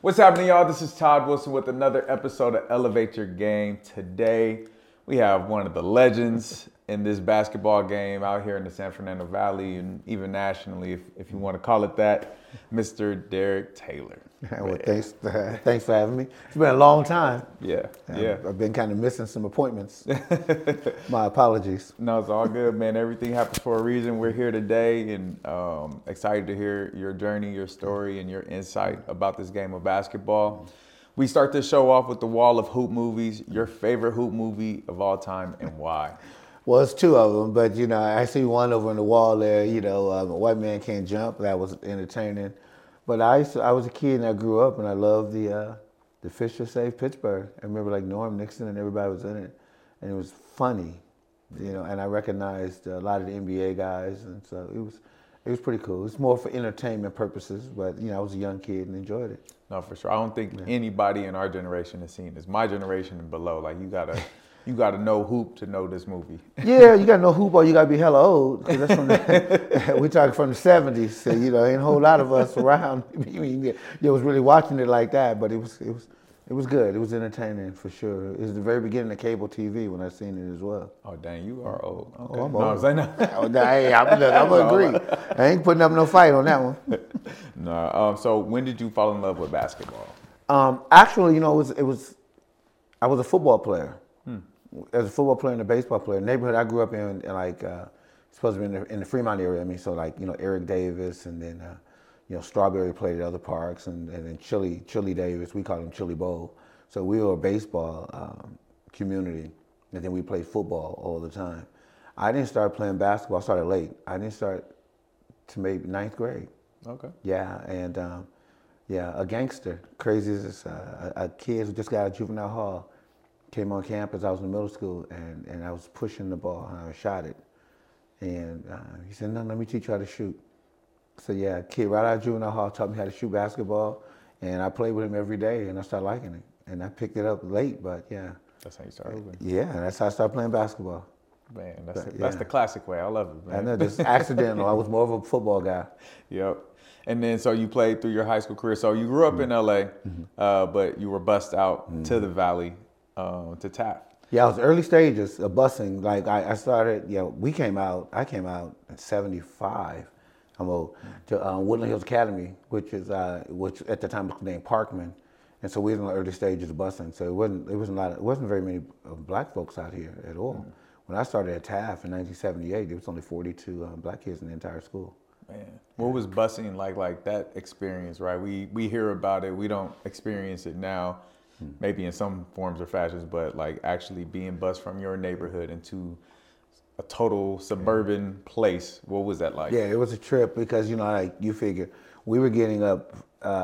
What's happening, y'all? This is Todd Wilson with another episode of Elevate Your Game. Today, we have one of the legends in this basketball game out here in the San Fernando Valley and even nationally, if you want to call it that, Mr. Derek Taylor. Well, thanks for having me. It's been a long time. Yeah. I've been kind of missing some appointments. My apologies. No, it's all good, man. Everything happens for a reason. We're here today and excited to hear your journey, your story, and your insight about this game of basketball. We start this show off with the wall of hoop movies. Your favorite hoop movie of all time and why? Well, it's two of them, but I see one over on the wall there. White Man Can't Jump. That was entertaining. But I was a kid and I grew up and I loved the Fisher Save Pittsburgh. I remember like Norm Nixon and everybody was in it, and it was funny, And I recognized a lot of the NBA guys, and so it was pretty cool. It's more for entertainment purposes, but I was a young kid and enjoyed it. No, for sure. I don't think anybody in our generation has seen this. My generation and below, like you gotta know hoop to know this movie. Yeah, you gotta know hoop or you gotta be hella old. 'Cause that's from we're talking from the '70s. So ain't a whole lot of us around. You was really watching it like that, but it was good. It was entertaining for sure. It was the very beginning of cable TV when I seen it as well. Oh dang, you are old. Okay. Oh, I'm old. old. Hey, I'm gonna agree. I ain't putting up no fight on that one. No. So when did you fall in love with basketball? Actually, I was a football player. As a football player and a baseball player, the neighborhood I grew up in supposed to be in the Fremont area. I mean, so Eric Davis, and then Strawberry played at other parks, and then Chili Davis, we called him Chili Bowl. So we were a baseball community, and then we played football all the time. I didn't start playing basketball. I started late. I didn't start to maybe ninth grade. Okay. Yeah, and a gangster, crazy as a kid who just got out of juvenile hall. Came on campus, I was in middle school, and I was pushing the ball, and I shot it. And he said, no, let me teach you how to shoot. So yeah, a kid right out of juvenile hall taught me how to shoot basketball, and I played with him every day, and I started liking it. And I picked it up late, but yeah. That's how you started. Yeah, that's how I started playing basketball. Man, that's the classic way. I love it, man. I know, just accidental. I was more of a football guy. Yep. And then, so you played through your high school career. So you grew up in LA, but you were bussed out to the Valley. To Taft. Yeah, it was early stages of busing. Like I started, I came out in '75. To Woodland Hills Academy, which at the time was named Parkman, and so we were in the early stages of busing. So it wasn't very many black folks out here at all. When I started at Taft in 1978, there was only 42 black kids in the entire school. Man, what was busing like that experience? Right, we hear about it, we don't experience it now. Maybe in some forms or fashions, but like actually being bused from your neighborhood into a total suburban place, what was that like? Yeah, it was a trip because you figure we were getting up.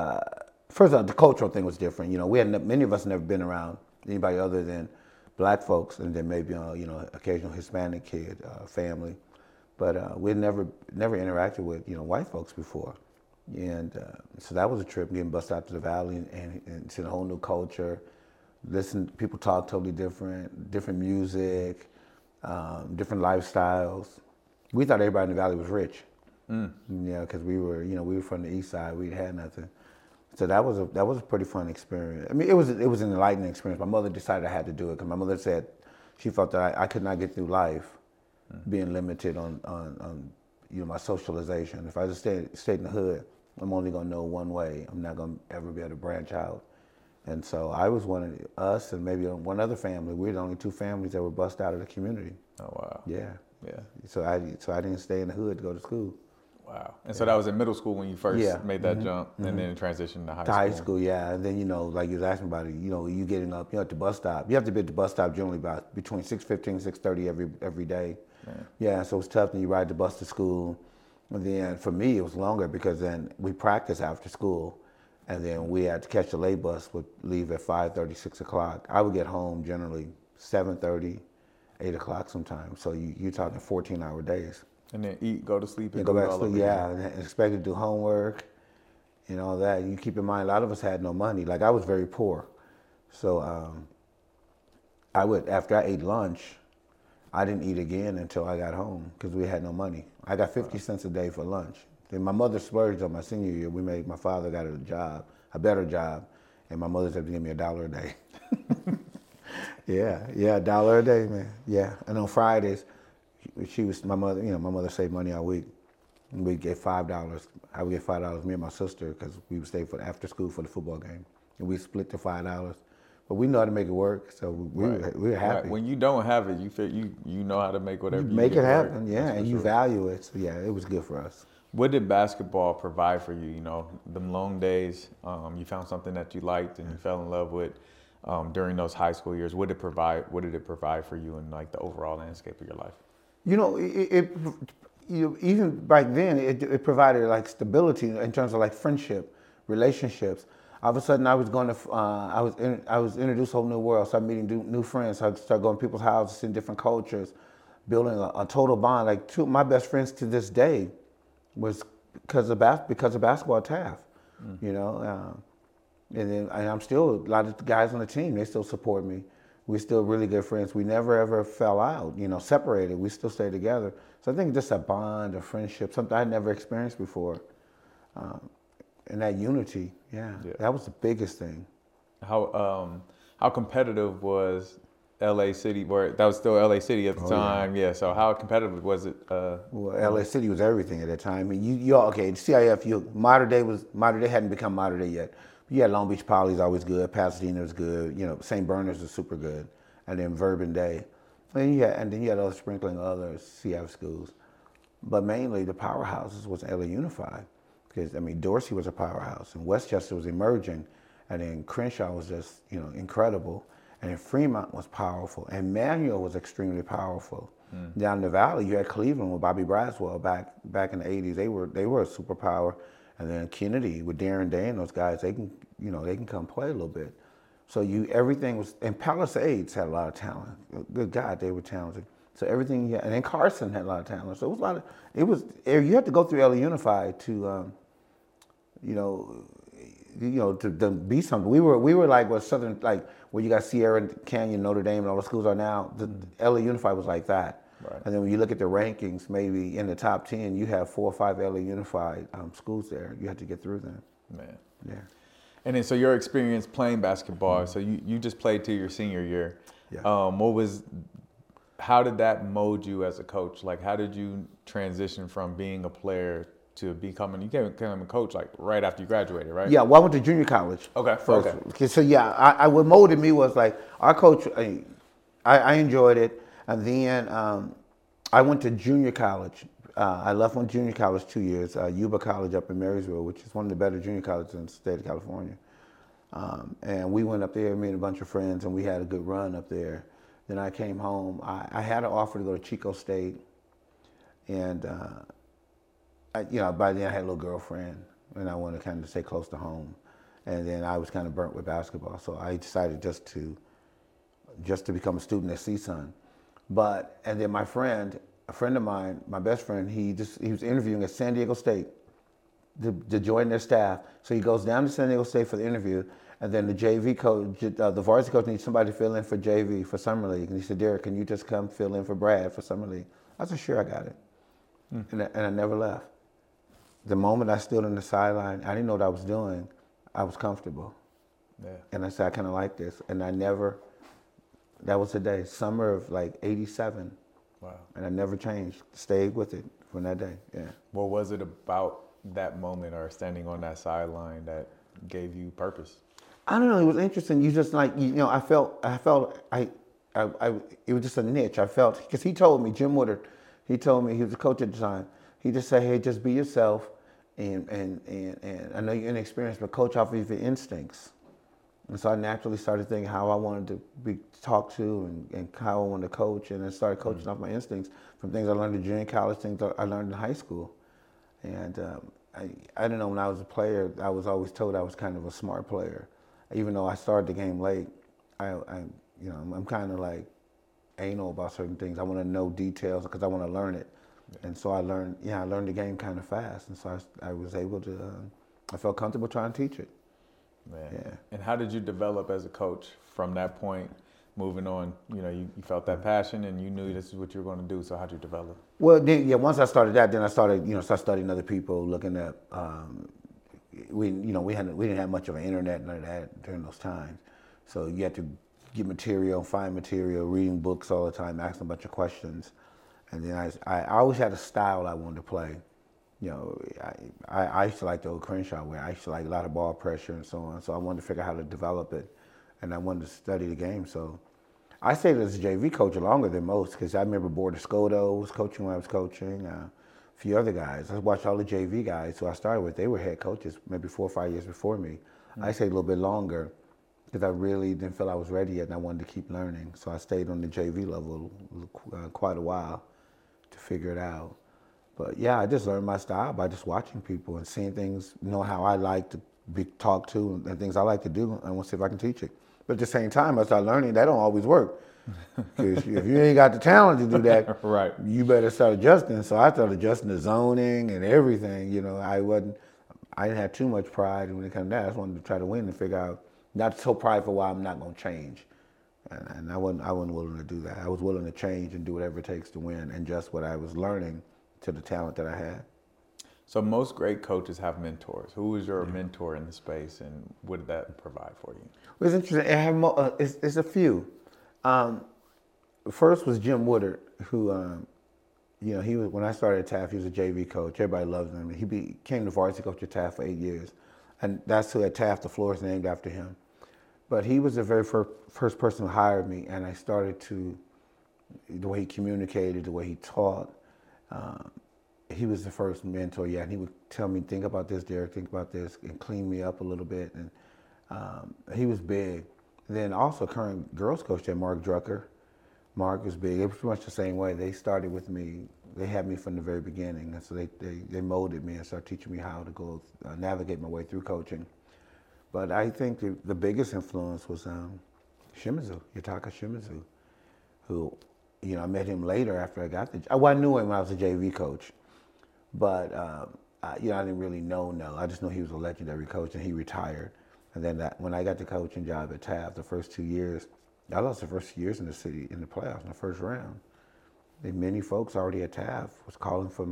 First off, the cultural thing was different. Many of us never been around anybody other than black folks, and then maybe occasional Hispanic kid family, but we'd never interacted with white folks before. And so that was a trip, getting bused out to the Valley and seeing a whole new culture. People talk totally different music, different lifestyles. We thought everybody in the Valley was rich, because we were from the East Side. We had nothing, so that was a pretty fun experience. I mean, it was an enlightening experience. My mother decided I had to do it because my mother said she felt that I could not get through life being limited on my socialization. If I just stayed in the hood, I'm only gonna know one way. I'm not gonna ever be able to branch out. And so I was one of us and maybe one other family. We're the only two families that were bused out of the community. Oh wow. Yeah. Yeah. So I didn't stay in the hood to go to school. Wow. And so that was in middle school when you first made that jump, and then transitioned to high school. To high school, yeah. And then like you was asking about it, you getting up, at the bus stop. You have to be at the bus stop generally about between 6:15 and 6:30 every day. Man. Yeah. So it's tough. Then you ride the bus to school. And then for me, it was longer because then we practiced after school, and then we had to catch the late bus, would leave at 5:30, 6 o'clock. I would get home generally 7:30, 8 o'clock sometimes. So you're talking 14-hour days. And then eat, go to sleep, and go back to sleep. Yeah, and expect to do homework and all that. And you keep in mind, a lot of us had no money. Like I was very poor, so I would after I ate lunch. I didn't eat again until I got home because we had no money. I got 50 cents a day for lunch. Then my mother splurged on my senior year. My father got a job a better job, and my mother's had to give me $1 a day. Yeah, $1 a day, man. Yeah, and on Fridays, she was my mother. You know, my mother saved money all week. And we'd get $5. I would get $5. Me and my sister, because we would stay for after school for the football game, and we split the $5. But we know how to make it work, so we were happy. Right. When you don't have it, you feel you know how to make whatever you make get it happen. work. Yeah, and you value it. So yeah, it was good for us. What did basketball provide for you? You know, them long days, you found something that you liked and you fell in love with during those high school years. What did it provide for you in like the overall landscape of your life? You know, even back then, it provided like stability in terms of like friendship, relationships. All of a sudden, I was going to, I was introduced to a whole new world. Started meeting new friends. I started going to people's houses in different cultures, building a total bond. Like two of my best friends to this day was because of basketball at Taft. You know, and I'm still, a lot of the guys on the team, they still support me. We're still really good friends. We never ever fell out, you know, separated. We still stay together. So I think just a bond, a friendship, something I'd never experienced before. And that unity, yeah, that was the biggest thing. How competitive was LA City? That was still LA City at the time. Yeah. So how competitive was it? Well, LA City was everything at that time. I mean, you okay? CIF, Modern Day hadn't become Modern Day yet. You had Long Beach Poly's always good. Pasadena was good. You know, St. Bernard's was super good, and then Verbum Day, and then you had other sprinkling other CIF schools, but mainly the powerhouses was LA Unified. Because, I mean, Dorsey was a powerhouse, and Westchester was emerging, and then Crenshaw was just, you know, incredible, and then Fremont was powerful, and Manual was extremely powerful. Down in the valley, you had Cleveland with Bobby Braswell back in the 80s. They were a superpower, and then Kennedy with Darren Day and those guys, they can come play a little bit. So everything was, and Palisades had a lot of talent. Good God, they were talented. So everything, and then Carson had a lot of talent. So it was you had to go through LA Unified to, to be something. We were like what Southern, like where you got Sierra Canyon, Notre Dame, and all the schools are now. The LA Unified was like that. Right. And then when you look at the rankings, maybe in the top 10, you have 4 or 5 LA Unified schools there. You had to get through them. Man. Yeah. And then so your experience playing basketball, so you just played till your senior year. Yeah. How did that mold you as a coach? Like, how did you transition from being a player to becoming a coach like right after you graduated, right? Yeah, well, I went to junior college. Okay. First. Okay. So yeah, what molded me was like our coach. I enjoyed it, and then I went to junior college. I went to junior college 2 years, Yuba College up in Marysville, which is one of the better junior colleges in the state of California. And we went up there, me and a bunch of friends, and we had a good run up there. Then I came home. I had an offer to go to Chico State, and by then I had a little girlfriend, and I wanted to kind of stay close to home. And then I was kind of burnt with basketball, so I decided just to become a student at CSUN. And then a friend of mine, my best friend, he was interviewing at San Diego State to join their staff. So he goes down to San Diego State for the interview. And then the JV coach, the varsity coach needs somebody to fill in for JV for Summer League. And he said, Derek, can you just come fill in for Brad for Summer League? I said, sure, I got it. And I never left. The moment I stood on the sideline, I didn't know what I was doing. I was comfortable. Yeah. And I said, I kind of like this. And that was the day, summer of like 87. Wow. And I never changed, stayed with it from that day, yeah. What was it about that moment or standing on that sideline that gave you purpose? I don't know. It was interesting. You just like, I felt it was just a niche. I felt, because he told me, Jim Woodard, he told me, he was a coach at the time. He just said, hey, just be yourself. And I know you're inexperienced, but coach off of your instincts. And so I naturally started thinking how I wanted to be talked to and how I wanted to coach. And I started coaching off my instincts from things I learned in junior college, things I learned in high school. And I don't know, when I was a player, I was always told I was kind of a smart player. Even though I started the game late, I'm kind of like anal about certain things. I want to know details because I want to learn it. Yeah. And so I learned the game kind of fast. And so I was able to, I felt comfortable trying to teach it. Man. Yeah. And how did you develop as a coach from that point, moving on? You felt that passion and you knew this is what you were going to do. So how did you develop? Well, then, once I started that, then I started, start studying other people, looking at, we didn't have much of an internet, none of that during those times. So you had to get material, find material, reading books all the time, asking a bunch of questions. And then I always had a style I wanted to play. You know, I used to like the old Crenshaw way. I used to like a lot of ball pressure and so on. So I wanted to figure out how to develop it, and I wanted to study the game. So I stayed as a JV coach longer than most because I remember Border Scoto was coaching when I was coaching. A few other guys. I watched all the JV guys who I started with. They were head coaches maybe 4 or 5 years before me. I stayed a little bit longer because I really didn't feel I was ready yet and I wanted to keep learning. So I stayed on the JV level quite a while to figure it out. But yeah, I just learned my style by just watching people and seeing things, knowing how I like to be talked to and things I like to do. I want to see if I can teach it. But at the same time, I started learning that don't always work. Because if you ain't got the talent to do that, right, you better start adjusting. So I started adjusting the zoning and everything. You know, I didn't have too much pride when it came to that. I just wanted to try to win and figure out, not so prideful why I'm not going to change. And I wasn't willing to do that. I was willing to change and do whatever it takes to win and just what I was learning to the talent that I had. So most great coaches have mentors. Who is your mentor in the space, and what did that provide for you? Well, it's interesting. It's a few. First was Jim Woodard, who, he was, when I started at Taft, he was a JV coach. Everybody loved him. He became the varsity coach at Taft for 8 years, and that's who at Taft the floor is named after him. But he was the very first person who hired me, and I started to, the way he communicated, the way he taught. He was the first mentor, and he would tell me, think about this, Derek, think about this, and clean me up a little bit. And he was big. Then also current girls coach there, Mark Drucker. Mark was big. It was pretty much the same way. They started with me. They had me from the very beginning. And so they molded me and started teaching me how to go navigate my way through coaching. But I think the biggest influence was Shimizu, Yutaka Shimizu, who, I met him later after I got the job. Well, I knew him when I was a JV coach, but I didn't really know. I just knew he was a legendary coach, and he retired. And then when I got the coaching job at Taft, the first 2 years, I lost the first 2 years in the city in the playoffs in the first round. And many folks already at Taft was calling for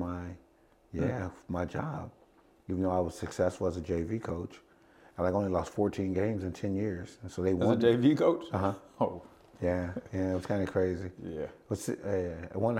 my job, even though I was successful as a JV coach. I only lost 14 games in 10 years, and so they won. As a JV coach? Oh. Yeah, it was kind of crazy. Yeah. I won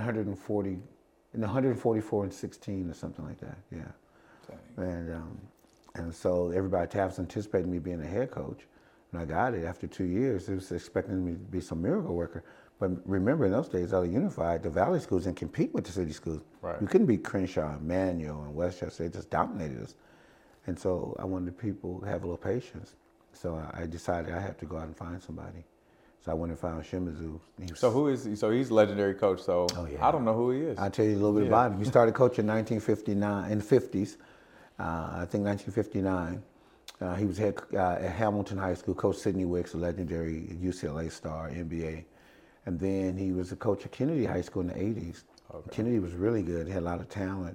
144 and 16 or something like that. Yeah. Dang. And so everybody at Taft was anticipating me being a head coach. And I got it after 2 years. It was expecting me to be some miracle worker. But remember, in those days, LA Unified, the Valley schools didn't compete with the city schools. Right. You couldn't beat Crenshaw, Manual, and Westchester. They just dominated us. And so I wanted people to have a little patience. So I decided I have to go out and find somebody. So I went and found Shimizu. So who is he? So he's a legendary coach. So I don't know who he is. I'll tell you a little bit about him. He started coaching in 1959, in the 50s. I think 1959. He was head at Hamilton High School. Coach Sidney Wicks, a legendary UCLA star, NBA. And then he was a coach at Kennedy High School in the 80s. Okay. Kennedy was really good. He had a lot of talent.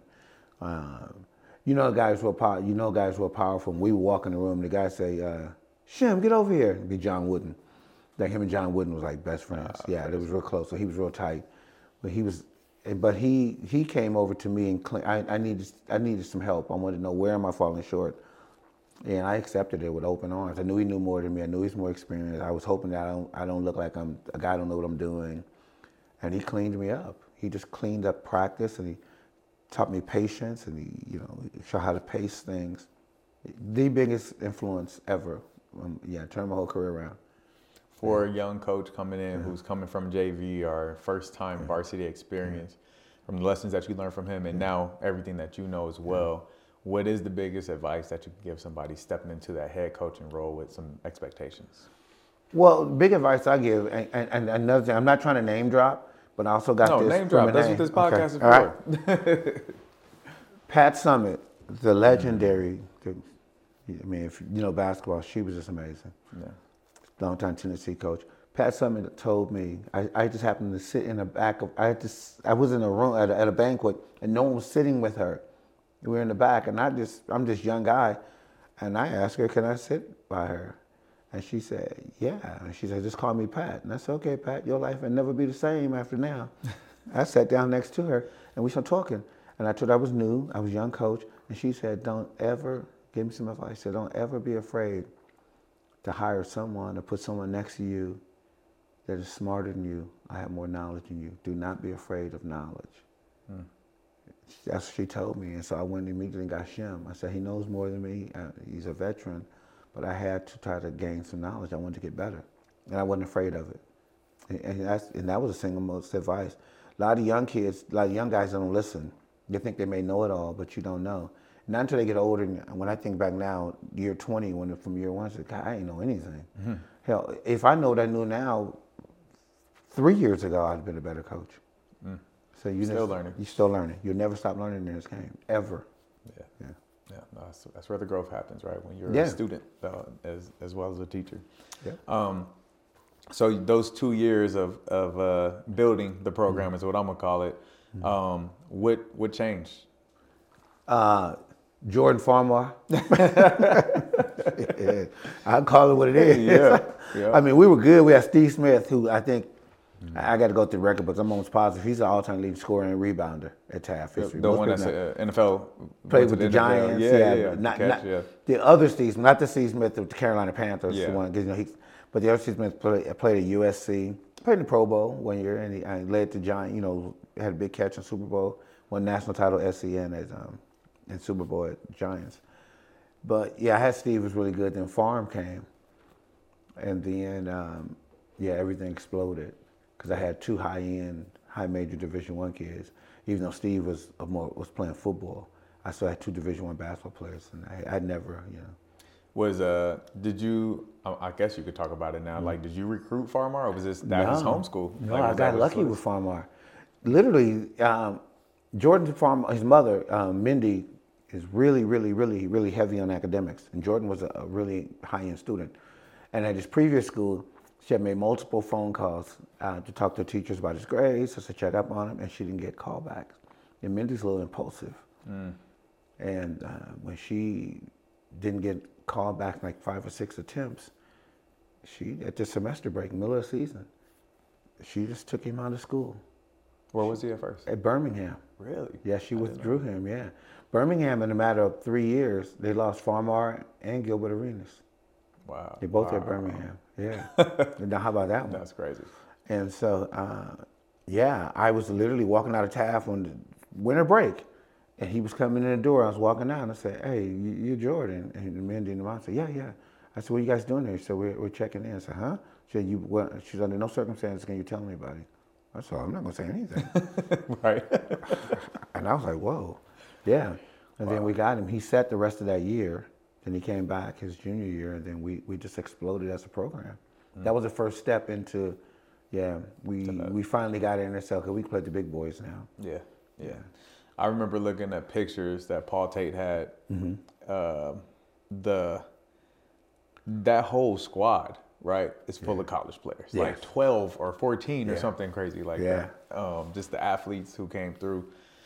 Guys were powerful. When we would walk in the room, the guy say, Shim, get over here. It'd be John Wooden. Him and John Wooden was like best friends. They was real close. So he was real tight. But he came over to me and I needed some help. I wanted to know where am I falling short. And I accepted it with open arms. I knew he knew more than me. I knew he was more experienced. I was hoping that I don't look like I'm a guy. I don't know what I'm doing. And he cleaned me up. He just cleaned up practice, and he taught me patience, and he showed how to pace things. The biggest influence ever. Turned my whole career around. For a young coach coming in who's coming from JV or first time varsity experience, from the lessons that you learned from him and now everything that you know as well, what is the biggest advice that you can give somebody stepping into that head coaching role with some expectations? Well, big advice I give, and another thing, I'm not trying to name drop, but I also got this. No, name drop. That's what this podcast is for. All right. Pat Summitt, the legendary, if you know basketball, she was just amazing. Yeah. Longtime Tennessee coach. Pat Summitt told me, I just happened to sit in the back of, I was in a room at a banquet and no one was sitting with her. We were in the back and I'm this young guy, and I asked her, can I sit by her? And she said, yeah. And she said, just call me Pat. And I said, okay, Pat, your life will never be the same after now. I sat down next to her and we started talking. And I told her I was new, I was a young coach, and she said, don't ever gave me some advice. He said, don't ever be afraid to hire someone or put someone next to you that is smarter than you, I have more knowledge than you. Do not be afraid of knowledge. That's what she told me. And so I went immediately and got Shem. I said, he knows more than me. He's a veteran, but I had to try to gain some knowledge. I wanted to get better. And I wasn't afraid of it. And that was the single most advice. A lot of young kids, a lot of young guys don't listen. They think they may know it all, but you don't know. Not until they get older. And when I think back now, year 20, from year one, I said, God, I ain't know anything. Mm-hmm. Hell, if I know what I knew now, 3 years ago, I'd have been a better coach. Mm. So you're still learning. You'll never stop learning in this game, ever. Yeah. No, that's where the growth happens, right? When you're a student as well as a teacher. Yeah. So those 2 years of building the program is what I'm gonna call it. What changed? Jordan Farmar. I'll call it what it is. Yeah. I mean, we were good. We had Steve Smith, who I think, I got to go through the record books. I'm almost positive he's an all-time leading scorer and rebounder at Taft history. The one that's NFL. Played with the Giants. Yeah. Not the other Steve Smith, not the Steve Smith of the Carolina Panthers. Yeah. The one, but the other Steve Smith played at USC. Played in the Pro Bowl 1 year, and he led the Giants. Had a big catch in Super Bowl. Won national title SEN in Super Bowl at Giants. But I had Steve was really good. Then Farm came, and then everything exploded. Because I had two high-end, high-major Division I kids. Even though Steve was playing football, I still had two Division I basketball players, and I never, Did you? I guess you could talk about it now. Like, did you recruit Farmar, or was his homeschool? No, I got lucky with Farmar. Literally, Jordan Farmar, his mother, Mindy, is really, really, really, really heavy on academics, and Jordan was a really high-end student. And at his previous school, she had made multiple phone calls to talk to teachers about his grades, just to check up on him, and she didn't get callbacks. And Mindy's a little impulsive. And when she didn't get called back like 5 or 6 attempts, she, at the semester break, middle of the season, she just took him out of school. Where was he at first? At Birmingham. Really? Yeah, she withdrew him, yeah. Birmingham, in a matter of 3 years, they lost Farmar and Gilbert Arenas. Wow. They both at Birmingham. Yeah. Now, how about that one? That's crazy. And so, I was literally walking out of Taft on the winter break, and he was coming in the door. I was walking out, and I said, "Hey, you're Jordan." And Mindy and the mom said, "Yeah." I said, "What are you guys doing there?" She said, "We're checking in." I said, "Huh?" She said, "She's under no circumstances can you tell anybody." I said, "I'm not going to say anything." Right. And I was like, "Whoa." Yeah. And then we got him. He sat the rest of that year. Then he came back his junior year, and then we just exploded as a program. That was the first step into, we finally got in NSL because we played the big boys now. Yeah. I remember looking at pictures that Paul Tate had. That whole squad, right, is full of college players, like 12 or 14 or something crazy like that. Just the athletes who came through.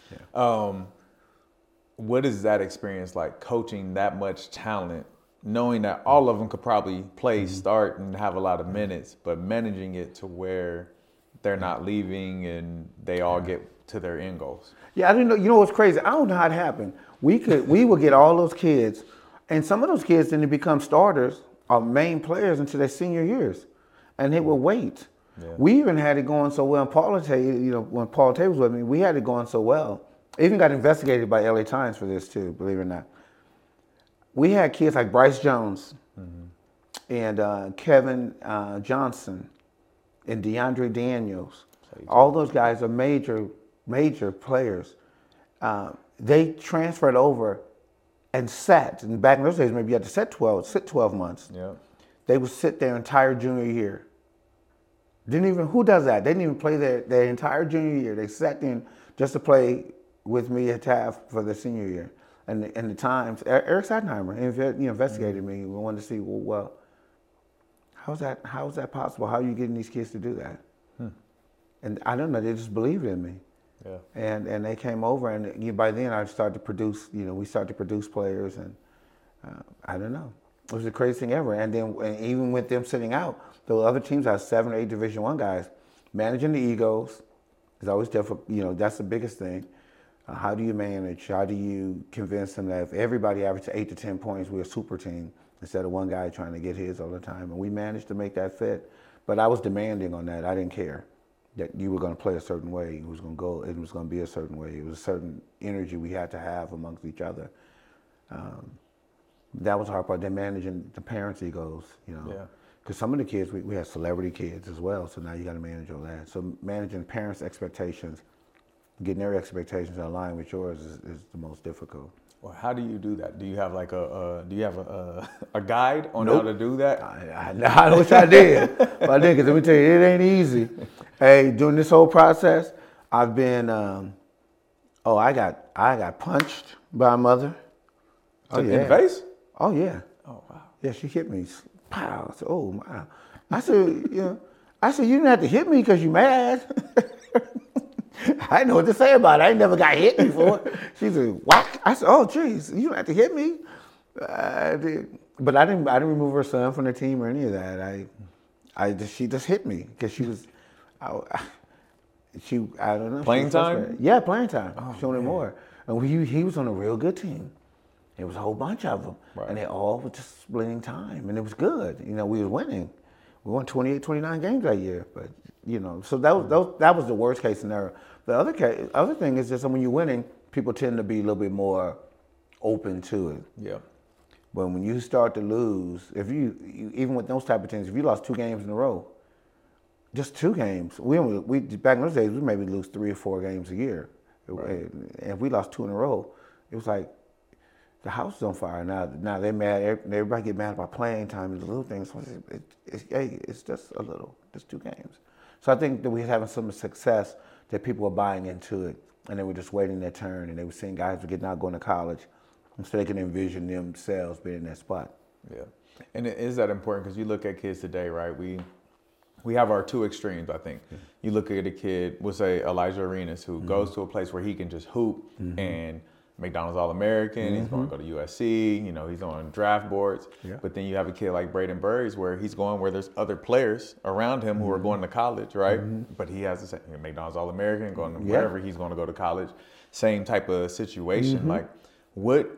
What is that experience like, coaching that much talent, knowing that all of them could probably play, start, and have a lot of minutes, but managing it to where they're not leaving and they all get to their end goals? Yeah, I didn't know. You know what's crazy? I don't know how it happened. We would get all those kids, and some of those kids didn't become starters or main players until their senior years, and they would wait. Yeah. We even had it going so well. When Paul Tate was with me, we had it going so well. Even got investigated by LA Times for this too, believe it or not. We had kids like Bryce Jones and Kevin Johnson and DeAndre Daniels. All those guys are major players. They transferred over and sat. And back in those days, maybe you had to sit 12 months. Yeah. They would sit their entire junior year. Who does that? They didn't even play their entire junior year. They sat in just to play with me at Taft for the senior year. And the Times, Eric Sattenheimer investigated me. We wanted to see, well, how's that possible? How are you getting these kids to do that? And I don't know, they just believed in me. Yeah. And they came over, and by then I started to produce, we started to produce players, and I don't know. It was the craziest thing ever. And then even with them sitting out, the other teams had 7 or 8 Division I guys. Managing the egos is always difficult. That's the biggest thing. How do you manage? How do you convince them that if everybody averages 8 to 10 points, we're a super team instead of one guy trying to get his all the time? And we managed to make that fit. But I was demanding on that. I didn't care that you were going to play a certain way. It was going to go. It was going to be a certain way. It was a certain energy we had to have amongst each other. That was the hard part. Then managing the parents' egos, Yeah. Because some of the kids, we had celebrity kids as well. So now you got to manage all that. So managing parents' expectations, getting their expectations in line with yours is the most difficult. Well, how do you do that? Do you have like a guide on Nope. how to do that? I wish I did. But I didn't, because let me tell you, it ain't easy. Hey, during this whole process, I've been, I got punched by a mother. Oh, In yeah. the face? Oh, yeah. Oh, wow. Yeah, she hit me. Pow. I said, oh, wow. I said, you didn't have to hit me because you mad. I didn't know what to say about it. I ain't never got hit before. She said, whack. I said, oh, geez, you don't have to hit me. I did. But I didn't remove her son from the team or any of that. She just hit me because she was, I don't know. Playing time? Yeah, playing time. Showing him more. And he was on a real good team. It was a whole bunch of them. Right. And they all were just splitting time. And it was good. We were winning. We won 28, 29 games that year. But, so that was the worst case scenario. The other thing is just when you're winning, people tend to be a little bit more open to it. Yeah. But when you start to lose, if you even with those type of teams, if you lost 2 games in a row, just 2 games, we back in those days we maybe lose 3 or 4 games a year. Right. And if we lost 2 in a row, it was like the house is on fire. Now they're mad. Everybody get mad about playing time and the little things. It's just a little, just 2 games. So I think that we're having some success that people were buying into it, and they were just waiting their turn, and they were seeing guys were getting out, going to college, so they can envision themselves being in that spot. Yeah, and is that important? Because you look at kids today, right? We have our 2 extremes, I think. Mm-hmm. You look at a kid, we'll say Elijah Arenas, who goes to a place where he can just hoop and McDonald's All-American, he's going to go to USC, he's on draft boards. Yeah. But then you have a kid like Braden Burries where he's going where there's other players around him who are going to college, right? But he has the same McDonald's All-American, going to wherever he's going to go to college. Same type of situation. Like, what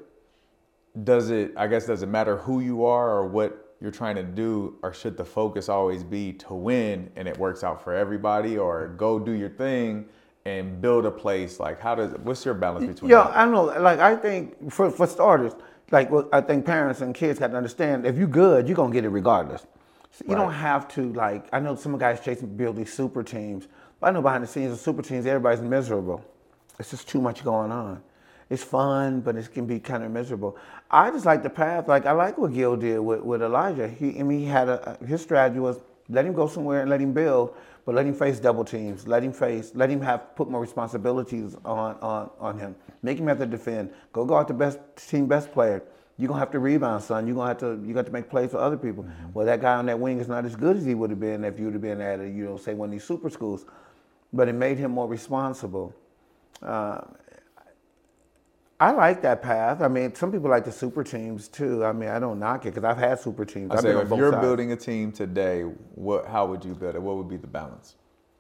does it matter who you are or what you're trying to do, or should the focus always be to win and it works out for everybody, or go do your thing and build a place? Like, what's your balance between that? I know. Like, I think for starters, I think parents and kids got to understand, if you're good, you're going to get it regardless. So you don't have to, I know some guys chasing build these super teams, but I know behind the scenes of super teams, everybody's miserable. It's just too much going on. It's fun, but it can be kind of miserable. I just like the path. I like what Gil did with Elijah. He had his strategy was let him go somewhere and let him build, but let him face double teams. Let him put more responsibilities on him. Make him have to defend. Go out the best player. You're gonna have to rebound, son. You got to make plays for other people. Well, that guy on that wing is not as good as he would have been if you would have been at say one of these super schools. But it made him more responsible. I like that path. I mean, some people like the super teams too. I mean, I don't knock it because I've had super teams. I say, if you're building a team today, how would you build it? What would be the balance?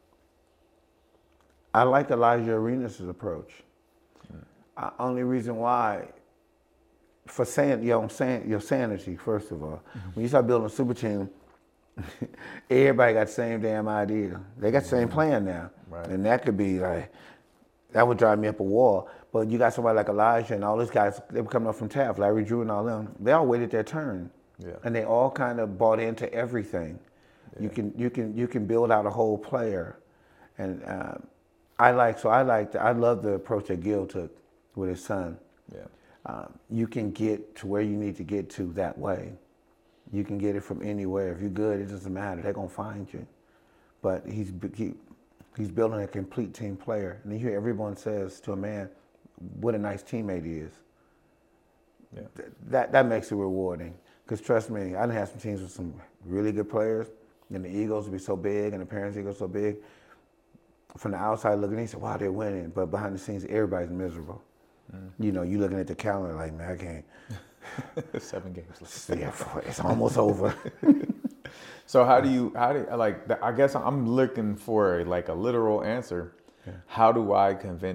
I like Elijah Arenas' approach. Only reason why, for saying your sanity, first of all. When you start building a super team, everybody got the same damn idea. They got the same plan now. Right. And that could be that would drive me up a wall. But you got somebody like Elijah and all these guys, they were coming up from Taft, Larry Drew and all them. They all waited their turn. Yeah. And they all kind of bought into everything. Yeah. You can build out a whole player. And I love the approach that Gil took with his son. Yeah. You can get to where you need to get to that way. You can get it from anywhere. If you're good, it doesn't matter. They're going to find you. But he's building a complete team player. And you hear everyone says to a man, what a nice teammate he is. Yeah. That makes it rewarding. Because trust me, I done had some teams with some really good players, and the egos would be so big, and the parents' egos so big. From the outside looking, they say, wow, they're winning. But behind the scenes, everybody's miserable. You looking at the calendar like, man, I can't. 7 games left. Yeah, it's almost over. So how do you I guess I'm looking for a literal answer. Yeah. How do I convince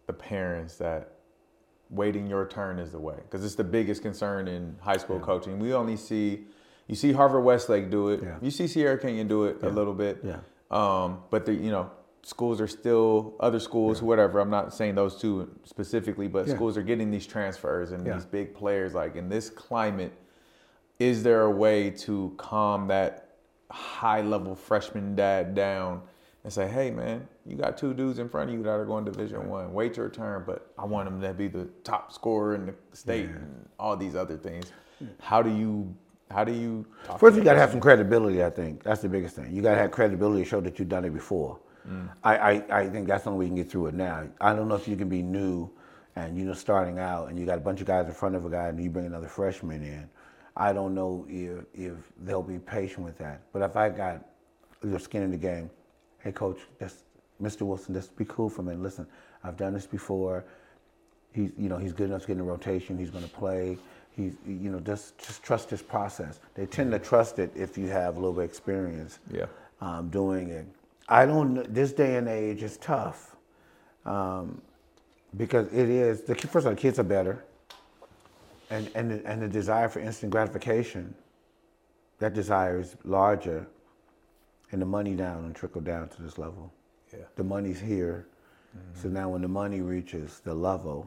the parents that waiting your turn is the way? Because it's the biggest concern in high school coaching. We only see, you see Harvard Westlake do it. Yeah. You see Sierra Canyon do it a little bit. Yeah. But schools are still, other schools, whatever, I'm not saying those two specifically, but schools are getting these transfers and these big players. Like in this climate, is there a way to calm that high level freshman dad down and say, hey man, you got two dudes in front of you that are going Division I. Wait your turn, but I want them to be the top scorer in the state and all these other things. How do you talk First, you got to have some credibility, I think. That's the biggest thing. You got to have credibility to show that you've done it before. I think that's the only way you can get through it now. I don't know if you can be new and, starting out and you got a bunch of guys in front of a guy and you bring another freshman in. I don't know if they'll be patient with that. But if I got your skin in the game, hey, coach, Mr. Wilson, just be cool for a minute. Listen, I've done this before. He's good enough to get in the rotation. He's going to play. He's, just trust his process. They tend to trust it if you have a little bit of experience doing it. I don't. This day and age is tough because it is. First of all, the kids are better, and the desire for instant gratification, that desire is larger, and the money down and trickle down to this level. Yeah. The money's here, so now when the money reaches the level,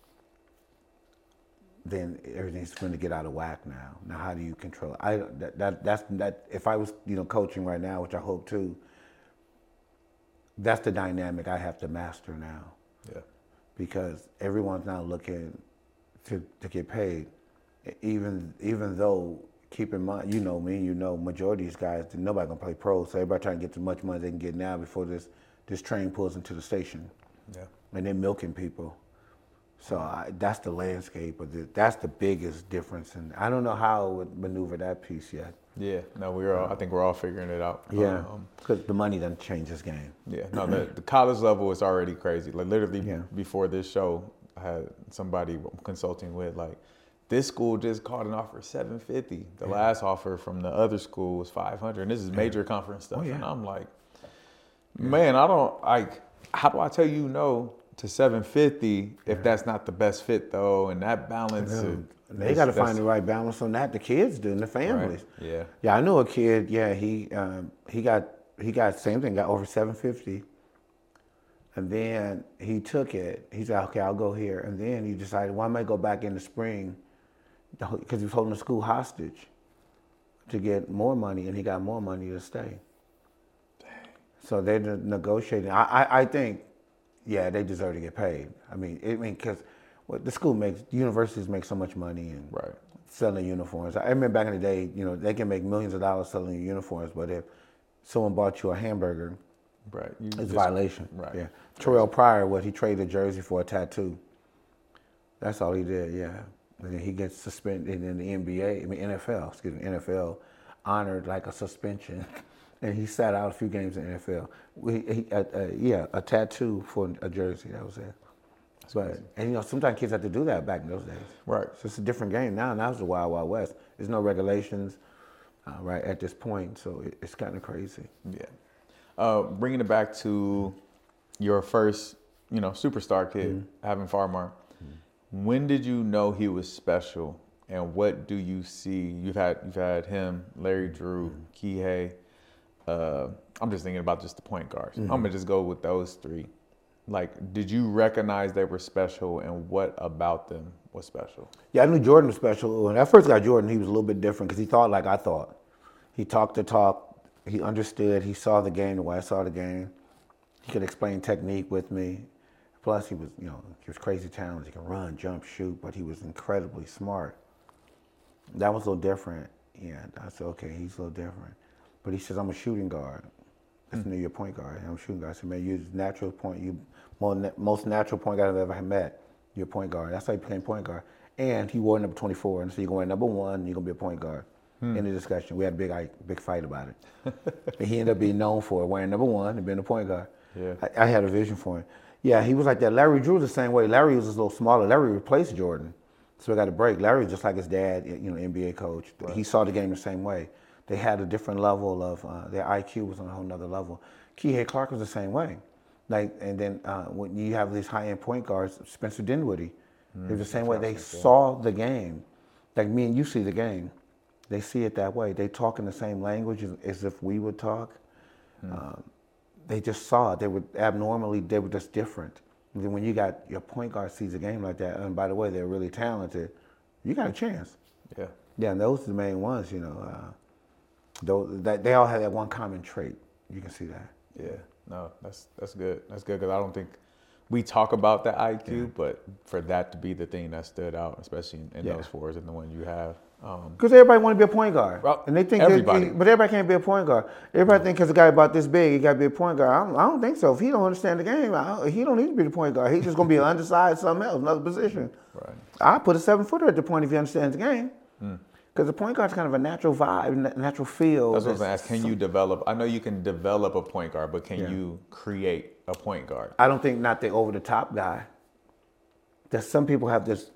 then everything's going to get out of whack now. Now, how do you control it? That's if I was, coaching right now, which I hope to, that's the dynamic I have to master now. Yeah. Because everyone's now looking to get paid. Even though, keep in mind, me, majority of these guys, nobody gonna play pro, so everybody trying to get as much money they can get now before this train pulls into the station. Yeah. And they're milking people. So that's the landscape, but that's the biggest difference. And I don't know how I would maneuver that piece yet. Yeah, no, I think we're all figuring it out. Yeah, because the money doesn't change this game. Yeah, no, the college level is already crazy. Like literally before this show, I had somebody consulting with this school just called an offer $750. The last offer from the other school was $500, and this is major conference stuff. And I'm like, man, how do I tell you no to $750 if that's not the best fit though, and that balance. They got to find the right balance on that. The kids do, and the families. Right. Yeah. Yeah, I know a kid. Yeah, he got same thing. Got over $750, and then he took it. He said, "Okay, I'll go here." And then he decided, "Well, I might go back in the spring," because he was holding the school hostage to get more money, and he got more money to stay. Dang. So they're negotiating. I think. Yeah, they deserve to get paid. Because the universities make so much money and selling uniforms. I remember back in the day, they can make millions of dollars selling uniforms, but if someone bought you a hamburger, it's a violation. Right. Yeah. Terrell Pryor, he traded a jersey for a tattoo. That's all he did. Yeah. And then he gets suspended in the NFL honored like a suspension. And he sat out a few games in the NFL. A tattoo for a jersey. That was it. And sometimes kids have to do that back in those days. Right. So it's a different game now. Now it's the Wild Wild West. There's no regulations, at this point. So it's kind of crazy. Yeah. Bringing it back to your first, superstar kid, Alvin Farmar. When did you know he was special, and what do you see? You've had him, Larry Drew, Kihei. I'm just thinking about just the point guards. I'm gonna just go with those three. Did you recognize they were special, and what about them was special? Yeah, I knew Jordan was special. When I first got Jordan, he was a little bit different because he thought like I thought. He talked the talk. He understood. He saw the game the way I saw the game. He could explain technique with me. Plus, he was crazy talented. He could run, jump, shoot, but he was incredibly smart. That was a little different. Yeah, I said, okay, he's a little different. But he says, I'm a shooting guard. That's your point guard. I'm a shooting guard. I said, man, you're natural point. You most natural point guard I've ever met. You're a point guard. That's how you play point guard. And he wore number 24. And so you're going to wear number 1, and you're going to be a point guard. In the discussion, we had a big fight about it. And he ended up being known for wearing number 1 and being a point guard. Yeah. I had a vision for him. Yeah, he was like that. Larry Drew was the same way. Larry was a little smaller. Larry replaced Jordan. So I got a break. Larry was just like his dad, NBA coach. Right. He saw the game the same way. They had a different level of, their IQ was on a whole nother level. Kihei Clark was the same way. Like, and then when you have these high-end point guards, Spencer Dinwiddie, it's the same way they Fantastic, yeah. saw the game. Like me and you see the game. They see it that way. They talk in the same language as if we would talk. They just saw it. They were just different. And then when you got your point guard sees a game like that, and by the way, they're really talented, you got a chance. Yeah. Yeah, and those are the main ones, you know. They all have that one common trait. You can see that. Yeah. No, that's good. That's good because I don't think we talk about the IQ, but for that to be the thing that stood out, especially in those fours and the one you have. Because everybody want to be a point guard. Well, And they think everybody. but everybody can't be a point guard. Everybody thinks because a guy about this big, he got to be a point guard. I don't think so. If he don't understand the game, he don't need to be the point guard. He's just going to be undersized something else, another position. Right. I put a 7-footer at the point if he understands the game. Because the point guard's kind of a natural vibe, natural feel. That's what I was going to ask. Can you develop? I know you can develop a point guard, but can you create a point guard? I don't think not the over the top guy. That some people have this.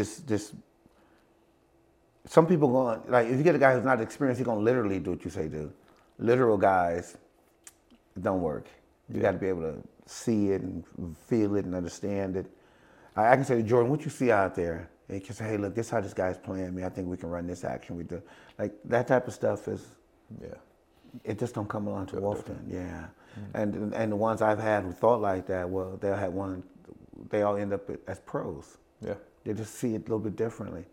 Some people going like if you get a guy who's not experienced, he's gonna literally do what you say do. Literal guys don't work. You got to be able to see it and feel it and understand it. I can say to Jordan, what you see out there? And you can say, hey, look, this is how this guy's playing me. I think we can run this action. We do like that type of stuff is. Yeah. It just don't come along too often. Yeah. And the ones I've had who thought like that, well, they all end up as pros. Yeah. They just see it a little bit differently.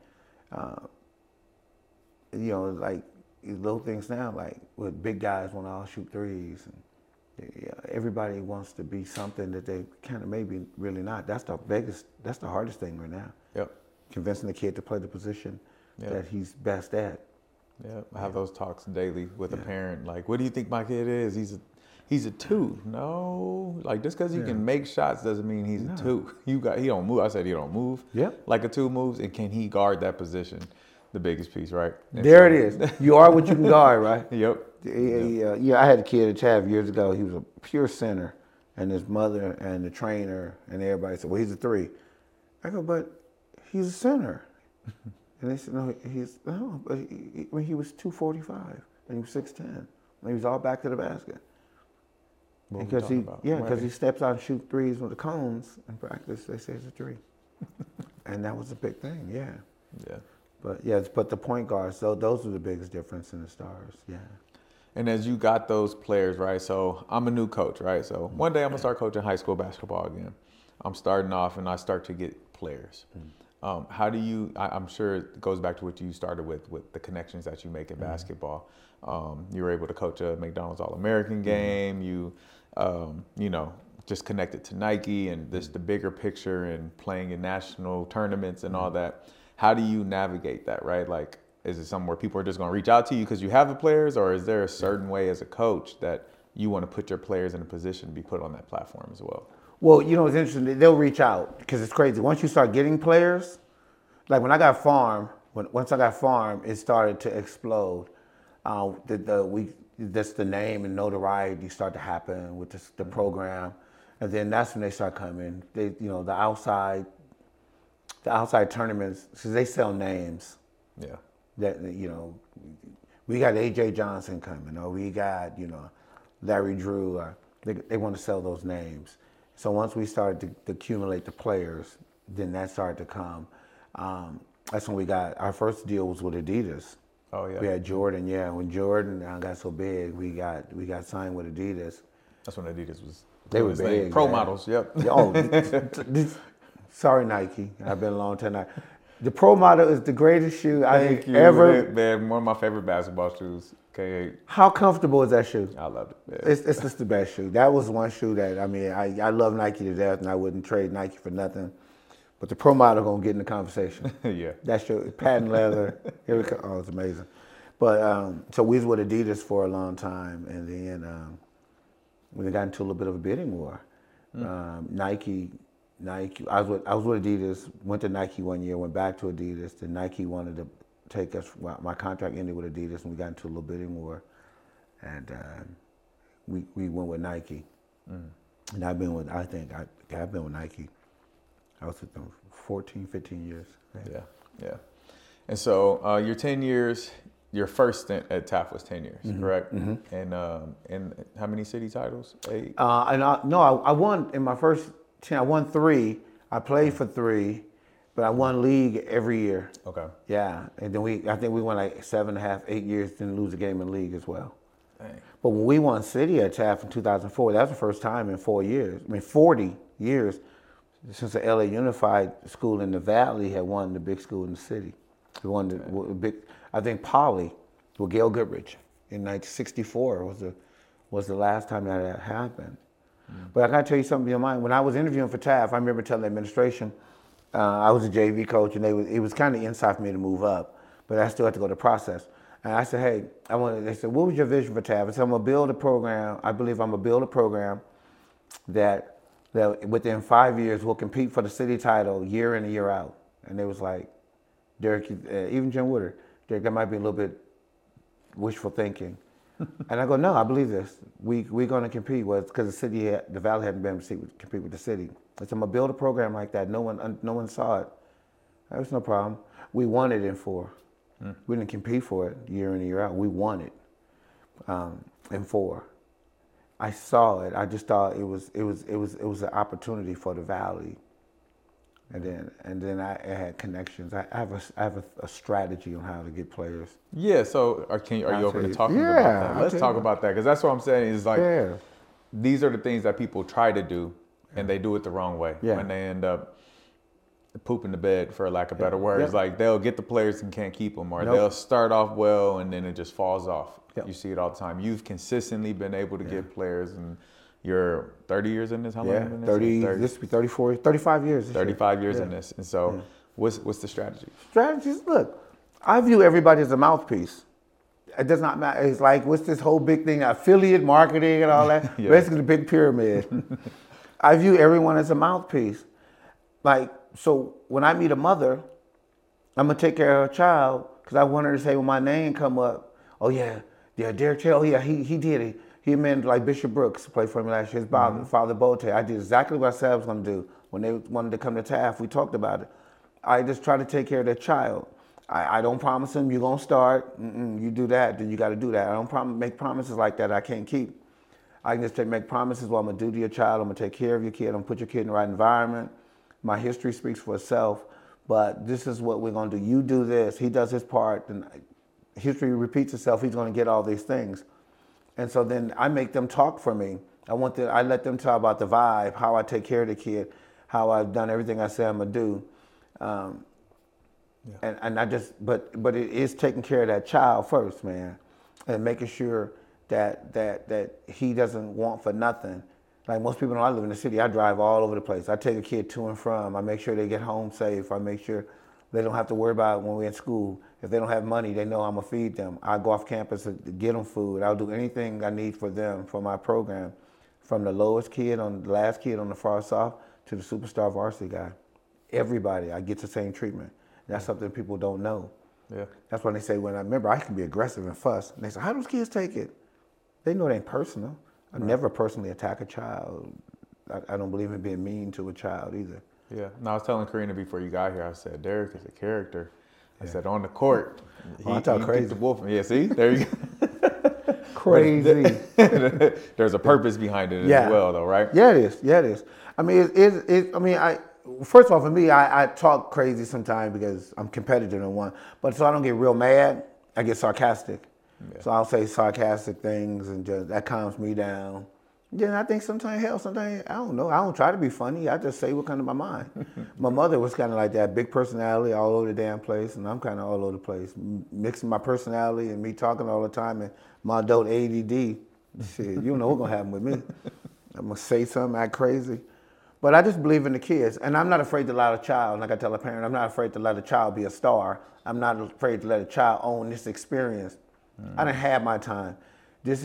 You know, like little things now, like with big guys want to all shoot threes. And everybody wants to be something that they kind of maybe really not. That's the hardest thing right now. Yep. Convincing the kid to play the position that he's best at. Yeah, I have those talks daily with a parent. Like, what do you think my kid is? He's a 2. No, like just because he can make shots doesn't mean he's a 2. He don't move. I said he don't move. Yep. Like a 2 moves, and can he guard that position? The biggest piece, right? And There it is. You are what you can guard, right? Yep. Yeah. I had a kid at Chav years ago. He was a pure center, and his mother and the trainer and everybody said, "Well, he's a 3." I go, "But he's a center." And they said, but he was 245 and he was 6'10". And he was all back to the basket. Because he steps out and shoots threes with the cones in practice. They say it's a 3, and that was a big thing. Yeah. Yeah. But the point guards, those are the biggest difference in the stars. Yeah. And as you got those players, right? So I'm a new coach, right? So one day I'm gonna start coaching high school basketball again. I'm starting off, and I start to get players. How do you? I'm sure it goes back to what you started with the connections that you make in basketball. You were able to coach a McDonald's All-American game. You just connected to Nike and the bigger picture and playing in national tournaments and all that. How do you navigate that, right? Like, is it something where people are just going to reach out to you because you have the players, or is there a certain way as a coach that you want to put your players in a position to be put on that platform as well? Well, it's interesting. They'll reach out because it's crazy. Once you start getting players, like when I got Farm, once I got Farm, it started to explode. That's the name and notoriety start to happen with the program, and then that's when they start coming. They, the outside tournaments, because they sell names. Yeah. That we got AJ Johnson coming, or we got Larry Drew. Or they want to sell those names. So once we started to accumulate the players, then that started to come. That's when we got our first deal was with Adidas. Oh yeah. We had Jordan. Yeah, when Jordan got so big, we got signed with Adidas. That's when Adidas was. They were big. Pro models. Yep. Sorry, Nike. I've been a long time now. The Pro Model is the greatest shoe I think ever. Man, one of my favorite basketball shoes. K8. How comfortable is that shoe? I love it. Yeah. It's just the best shoe. That was one shoe that, I love Nike to death, and I wouldn't trade Nike for nothing. But the Pro Model gonna get in the conversation. Yeah. That shoe, patent leather. Here we go. Oh, it's amazing. But so we was with Adidas for a long time, and then we got into a little bit of a bidding war. Nike. I was with Adidas. Went to Nike one year. Went back to Adidas. Then Nike wanted to take us. My contract ended with Adidas, and we got into a little bidding war. And we went with Nike. And I've been with Nike. I was with them 14, 15 years. Yeah. And so your 10 years, your first stint at Taft was 10 years, correct? And how many city titles? 8? I won in my first 10. I won 3. I played for 3, but I won league every year. Okay. Yeah, and then I think we won like 7.5, 8 years, didn't lose a game in league as well. Dang. But when we won city at Taft in 2004, that was the first time in 4 years. 40 years since the LA Unified School in the Valley had won the big school in the city. We won the big. I think Poly with Gail Goodrich in 1964 was the last time that had happened. But I gotta tell you something in your mind. When I was interviewing for Taft, I remember telling the administration, I was a JV coach, and it was kind of inside for me to move up, but I still had to go to the process. And I said, hey, they said, what was your vision for Taft? I said, I'm gonna build a program. I believe I'm gonna build a program that within 5 years will compete for the city title year in and year out. And they was like, Derek, even Jim Woodard, Derek, that might be a little bit wishful thinking. And I go, no, I believe this. We're going to compete because the Valley hadn't been able to compete with the city. I said, I'm going to build a program like that. No one saw it. That was no problem. We won it in 4. We didn't compete for it year in and year out. We won it in 4. I saw it. I just thought it was an opportunity for the Valley. And then I had connections. I have a strategy on how to get players. Yeah. So are you open to talking about that? Let's talk about that, because that's what I'm saying. Is like these are the things that people try to do, and they do it the wrong way. Yeah. When they end up pooping the bed, for lack of better words. Like they'll get the players and can't keep them, or they'll start off well and then it just falls off. You see it all the time. You've consistently been able to get players, and you're 30 years in this? How long have you been in this? This will be 34, 35 years. 35 years in this. And so what's the strategy? Strategies, look, I view everybody as a mouthpiece. It does not matter. It's like, what's this whole big thing, affiliate marketing and all that? Basically the big pyramid. I view everyone as a mouthpiece. Like, so when I meet a mother, I'm gonna take care of her child because I want her to say when my name come up, oh yeah, Derek Chael, he did it. He meant like Bishop Brooks played for me last year. His father Bote. I did exactly what I said I was going to do. When they wanted to come to Taft, we talked about it. I just try to take care of their child. I don't promise them you're going to start. You do that, then you got to do that. I don't make promises like that I can't keep. I can just make promises what I'm going to do to your child. I'm going to take care of your kid. I'm going to put your kid in the right environment. My history speaks for itself. But this is what we're going to do. You do this. He does his part. And history repeats itself. He's going to get all these things. And so then I make them talk for me. I let them talk about the vibe, how I take care of the kid, how I've done everything I say I'm gonna do. And I just, but it is taking care of that child first, man, and making sure that he doesn't want for nothing. Like most people know, I live in the city. I drive all over the place. I take a kid to and from. I make sure they get home safe. I make sure they don't have to worry about it when we're in school. If they don't have money, they know I'm gonna feed them. I go off campus to get them food. I'll do anything I need for them, for my program, from the lowest kid on the last kid on the far south to the superstar varsity guy. Everybody, I get the same treatment. That's something people don't know. Yeah. That's when they say, when I remember, I can be aggressive and fuss. And they say, how do those kids take it? They know it ain't personal. I never personally attack a child. I don't believe in being mean to a child either. Yeah. No, I was telling Karina before you got here, I said, Derek is a character. I said, on the court, I talk crazy. The wolf. Yeah, see? There you go. Crazy. There's a purpose behind it as well, though, right? Yeah, it is. Yeah, it is. I mean, first of all, for me, I talk crazy sometimes because I'm competitive in one. But so I don't get real mad, I get sarcastic. Yeah. So I'll say sarcastic things and just that calms me down. Yeah, I think sometimes I don't know. I don't try to be funny. I just say what comes to my mind. My mother was kind of like that, big personality all over the damn place, and I'm kind of all over the place. Mixing my personality and me talking all the time and my adult ADD, shit, you don't know what's going to happen with me. I'm going to say something, act crazy. But I just believe in the kids, and I'm not afraid to let a child, like I tell a parent, I'm not afraid to let a child be a star. I'm not afraid to let a child own this experience. I done had my time. This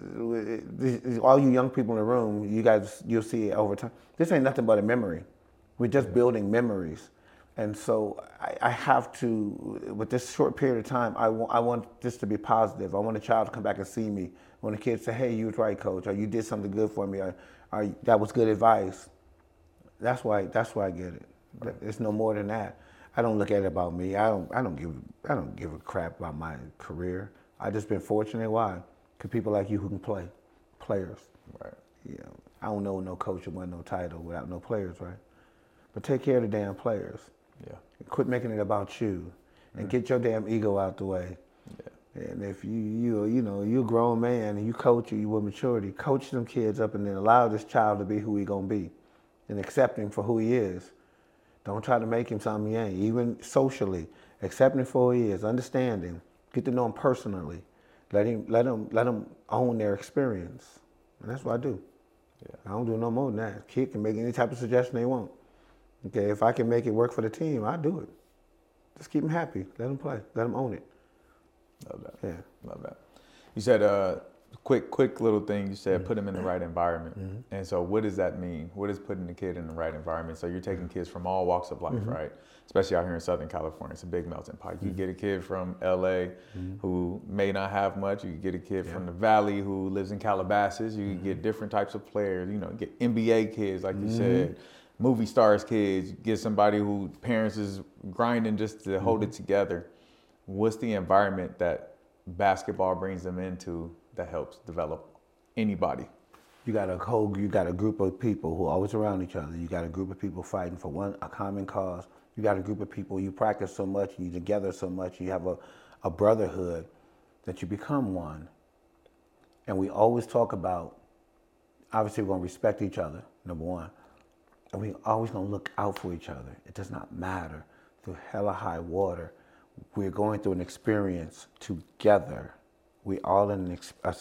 is all you young people in the room, you guys, you'll see it over time. This ain't nothing but a memory. We're just building memories. And so I have to, with this short period of time, I want this to be positive. I want a child to come back and see me. I want a kid to say, hey, you was right, coach, or you did something good for me, or that was good advice. That's why I get it. It's no more than that. I don't look at it about me. I don't give a crap about my career. I just been fortunate. Why? Because people like you who can play, players. Right. You know, I don't know no coach who won no title without no players, right? But take care of the damn players. Yeah. Quit making it about you, and get your damn ego out the way. Yeah. And if you're a grown man and you coach you with maturity, coach them kids up and then allow this child to be who he gonna be, and accept him for who he is. Don't try to make him something he ain't. Even socially, accept him for who he is. Understand him. Get to know him personally. Let him own their experience. And that's what I do. Yeah. I don't do no more than that. Kid can make any type of suggestion they want. Okay, if I can make it work for the team, I do it. Just keep them happy. Let them play. Let them own it. Love that. Yeah. Love that. You said quick little thing. You said put them in the right environment. And so what does that mean? What is putting the kid in the right environment? So you're taking kids from all walks of life, right? Especially out here in Southern California. It's a big melting pot. You get a kid from LA who may not have much. You can get a kid from the Valley who lives in Calabasas. You can get different types of players. You know, get NBA kids, like you said, movie stars kids. You get somebody who parents is grinding just to hold it together. What's the environment that basketball brings them into that helps develop anybody? You got a group of people who are always around each other. You got a group of people fighting for a common cause. You got a group of people you practice so much, you together so much, you have a brotherhood that you become one. And we always talk about, obviously we're gonna respect each other, number one. And we always gonna look out for each other. It does not matter. Through hella high water, we're going through an experience together. We all in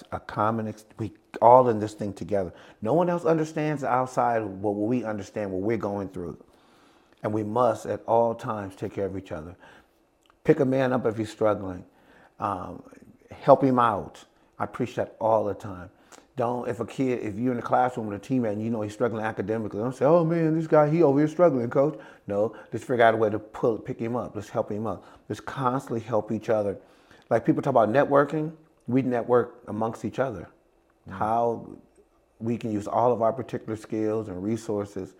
we all in this thing together. No one else understands outside what we understand, what we're going through. And we must at all times take care of each other. Pick a man up if he's struggling. Help him out. I preach that all the time. If you're in the classroom with a teammate and you know he's struggling academically, don't say, oh man, this guy, he over here struggling, coach. No, just figure out a way to pick him up. Let's help him up. Let's constantly help each other. Like people talk about networking, we network amongst each other. How we can use all of our particular skills and resources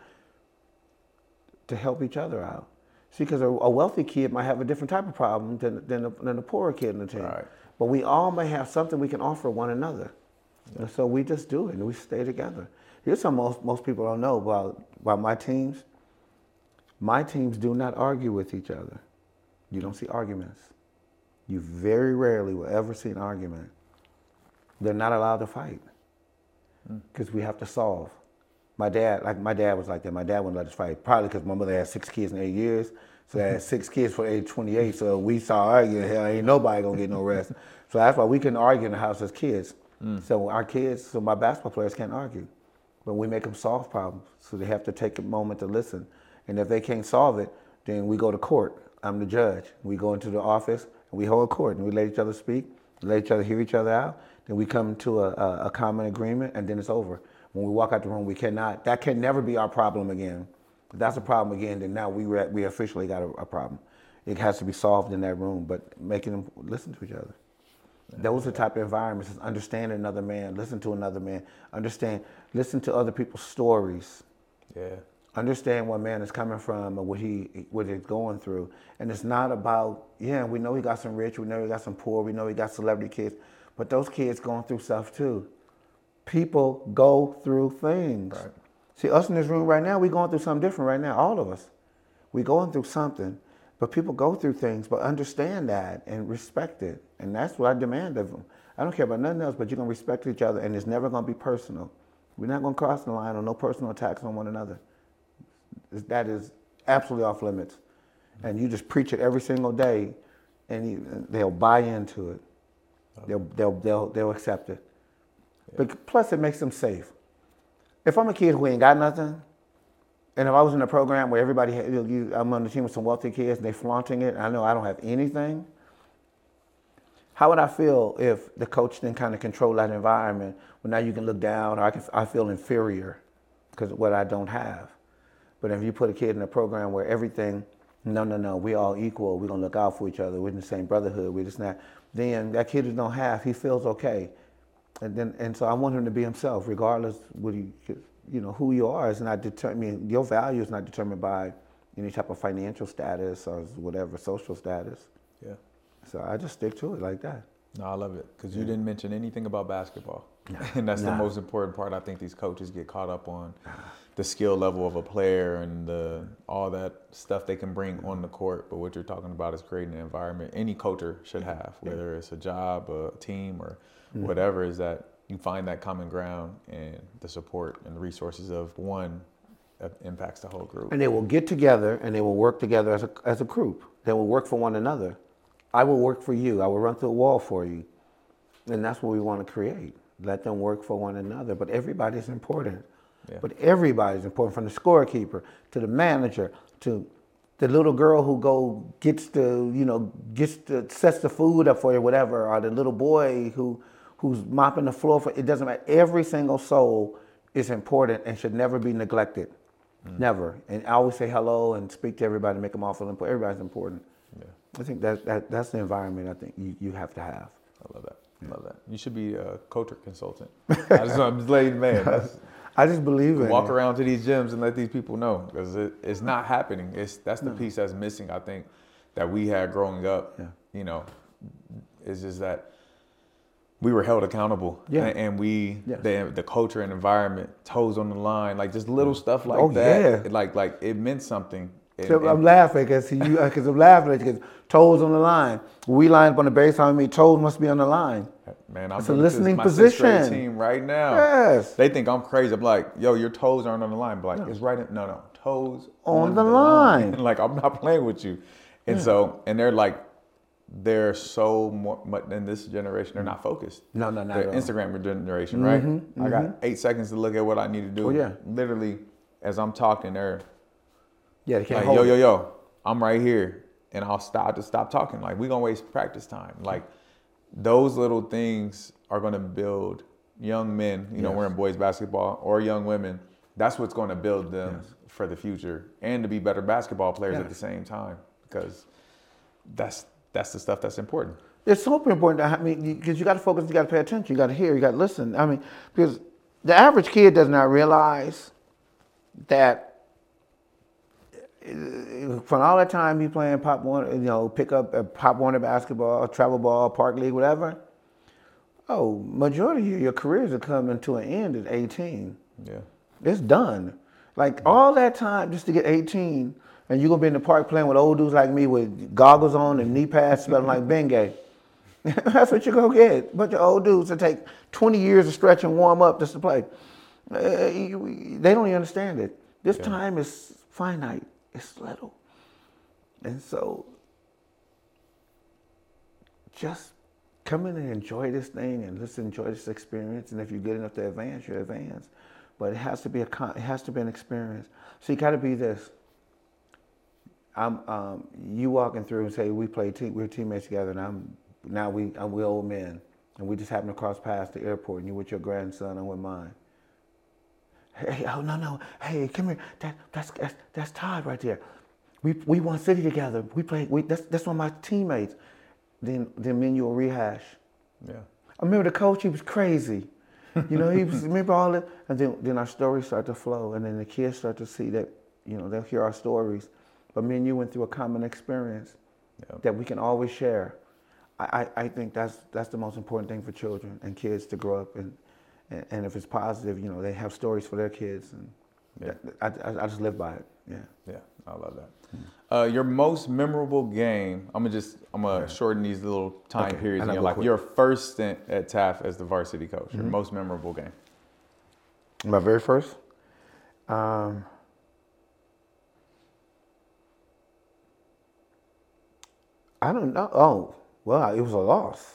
to help each other out. See, because a wealthy kid might have a different type of problem than a poorer kid in the team. Right. But we all may have something we can offer one another. Yeah. And so we just do it and we stay together. Here's something most people don't know about my teams. My teams do not argue with each other. You don't see arguments. You very rarely will ever see an argument. They're not allowed to fight because we have to solve. My dad was like that. My dad wouldn't let us fight, probably because my mother had 6 kids in 8 years. So I had 6 kids for age 28. So we saw arguing, hell, ain't nobody gonna get no rest. So that's why we couldn't argue in the house as kids. So my basketball players can't argue. But we make them solve problems. So they have to take a moment to listen. And if they can't solve it, then we go to court. I'm the judge. We go into the office and we hold court and we let each other speak, let each other hear each other out. Then we come to a common agreement and then it's over. When we walk out the room, that can never be our problem again. If that's a problem again, then now we officially got a problem. It has to be solved in that room, but making them listen to each other. Those are the type of environments, is understand another man, listen to another man, listen to other people's stories. Yeah. Understand where man is coming from and what he's going through. And it's not about, we know he got some rich, we know he got some poor, we know he got celebrity kids, but those kids going through stuff too. People go through things. Right. See, us in this room right now, we going through something different right now, all of us. We going through something, but people go through things, but understand that and respect it. And that's what I demand of them. I don't care about nothing else, but you're going to respect each other, and it's never going to be personal. We're not going to cross the line on no personal attacks on one another. That is absolutely off limits. And you just preach it every single day, and they'll buy into it. They'll accept it. Yeah. But plus, it makes them safe. If I'm a kid who ain't got nothing, and if I was in a program where everybody, I'm on the team with some wealthy kids, and they flaunting it, and I know I don't have anything, how would I feel if the coach then kind of control that environment? Well, now you can look down, or I feel inferior because of what I don't have. But if you put a kid in a program where everything, no, we all equal, we're gonna look out for each other, we're in the same brotherhood, we're just not, then that kid who don't have, he feels okay. And so I want him to be himself, regardless who you are is not determined, your value is not determined by any type of financial status or whatever social status. Yeah. So I just stick to it like that. No, I love it because you didn't mention anything about basketball, and that's the most important part. I think these coaches get caught up on the skill level of a player and all that stuff they can bring on the court. But what you're talking about is creating an environment any coacher should have, whether it's a job, a team, or whatever, is that you find that common ground and the support and the resources of one impacts the whole group. And they will get together and they will work together as a group. They will work for one another. I will work for you. I will run through a wall for you. And that's what we want to create. Let them work for one another. But everybody's important. Yeah. But everybody's important, from the scorekeeper to the manager to the little girl who sets the food up for you, whatever, or the little boy who's mopping the floor for, it doesn't matter. Every single soul is important and should never be neglected. Never. And I always say hello and speak to everybody, make them all feel important. Everybody's important. Yeah. I think that's the environment I think you have to have. I love that. I love that. You should be a coach or consultant. I'm just letting you, man. I just believe in walk it. around to these gyms and let these people know, because it's not happening. That's the piece that's missing, I think, that we had growing up. Yeah. You know, it's just that we were held accountable, and the culture and environment, toes on the line, like just little stuff like that. Yeah. Like it meant something. So I'm laughing because I'm laughing because toes on the line. We line up on the baseline. Toes must be on the line. Man, I'm it's a listening my position. Sixth grade team right now. Yes. They think I'm crazy. I'm like, yo, your toes aren't on the line. But like, it's right. No, toes on the line. Like, I'm not playing with you. And so, and they're so much in this generation. They're not focused. No, they're Instagram generation, right? I got 8 seconds to look at what I need to do. Oh yeah. Literally, as I'm talking, they're they can't like, hold yo, I'm right here, and I'll stop talking. Like, we gonna waste practice time. Like, those little things are gonna build young men. You know, we're in boys basketball, or young women. That's what's gonna build them for the future, and to be better basketball players at the same time, because that's the stuff that's important. It's super important. I mean, because you got to focus, you got to pay attention, you got to hear, you got to listen. I mean, because the average kid does not realize that from all the time he playing Pop Warner, pick up a Pop Warner basketball, travel ball, park league, whatever. Majority of your careers are coming to an end at 18. Yeah, it's done. Like all that time just to get 18. And you're going to be in the park playing with old dudes like me with goggles on and knee pads smelling like Bengay. That's what you're going to get. A bunch of old dudes that take 20 years to stretch and warm up just to play. They don't even understand it. This time is finite. It's little. And so just come in and enjoy this thing and just enjoy this experience. And if you're good enough to advance, you advance. But it has to be an experience. So you got to be this. You walking through and say we're teammates together, and we're old men, and we just happen to cross paths at the airport, and you're with your grandson, I'm with mine. Hey, no, hey, come here, that's Todd right there. We won city together. That's one of my teammates. Then me and you will rehash. Yeah. I remember the coach. He was crazy. Remember all that, and then our stories start to flow, and then the kids start to see that. They'll hear our stories. But me and you went through a common experience that we can always share. I think that's the most important thing for children and kids to grow up and if it's positive, they have stories for their kids, and I just live by it. Yeah, I love that. Your most memorable game. I'm gonna shorten these little time periods in your life. Your first stint at Taft as the varsity coach. Your most memorable game. My very first. I don't know. Oh, well, it was a loss.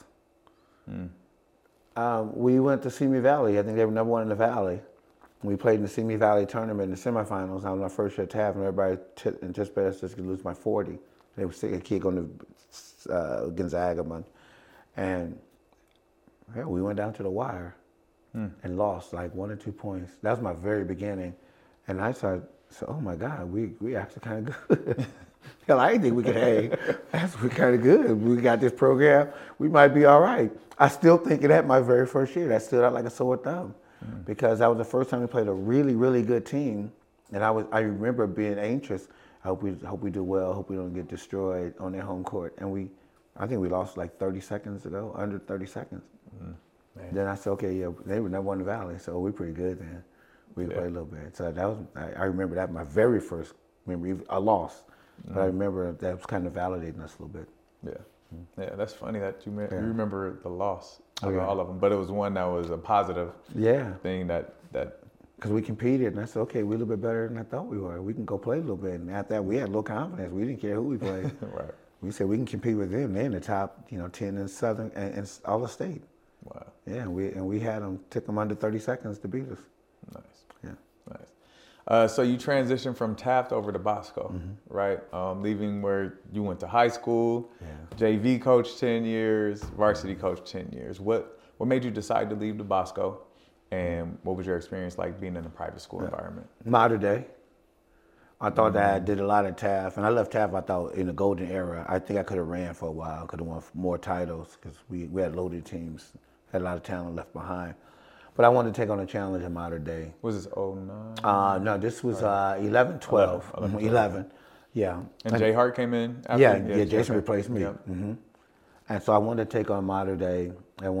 We went to Simi Valley. I think they were number one in the Valley. We played in the Simi Valley tournament in the semifinals. I was my first year at Taft, and everybody anticipated us just to lose by 40. They were sick of a kid going to Gonzaga, and we went down to the wire and lost like 1 or 2 points. That was my very beginning, and I said, oh my God, we actually kind of good. Hell, I didn't think we could hang. We're kind of good. We got this program. We might be all right. I still think of that my very first year. That stood out like a sore thumb because that was the first time we played a really, really good team. And I remember being anxious. hope we do well. Hope we don't get destroyed on their home court. And I think we lost like 30 seconds ago, under 30 seconds. Then I said, okay, yeah, they were number one in the Valley, so we're pretty good then. We can play a little bit. So that was, I remember that my very first memory. I lost, but I remember that was kind of validating us a little bit. Yeah. Yeah, that's funny that you remember the loss of yeah. all of them, but it was one that was a positive thing that. Because we competed, and I said, okay, we're a little bit better than I thought we were. We can go play a little bit. And after that, we had a little confidence. We didn't care who we played. Right. We said we can compete with them. They're in the top, 10 in Southern and all the state. Wow. Yeah, we had them, took them under 30 seconds to beat us. Nice. Yeah. Nice. So you transitioned from Taft over to Bosco, right? Leaving where you went to high school, JV coach 10 years, varsity coach 10 years. What made you decide to leave the Bosco? And what was your experience like being in a private school environment? Modern day. I thought that I did a lot of Taft, and I left Taft, I thought, in the golden era. I think I could have ran for a while, could have won more titles, because we had loaded teams, had a lot of talent left behind. But I wanted to take on a challenge in modern day. Was this 09? No, this was 11, 12. 11, yeah. And Jay Hart came in after? Yeah, Jason replaced me. Yep. And so I wanted to take on modern day.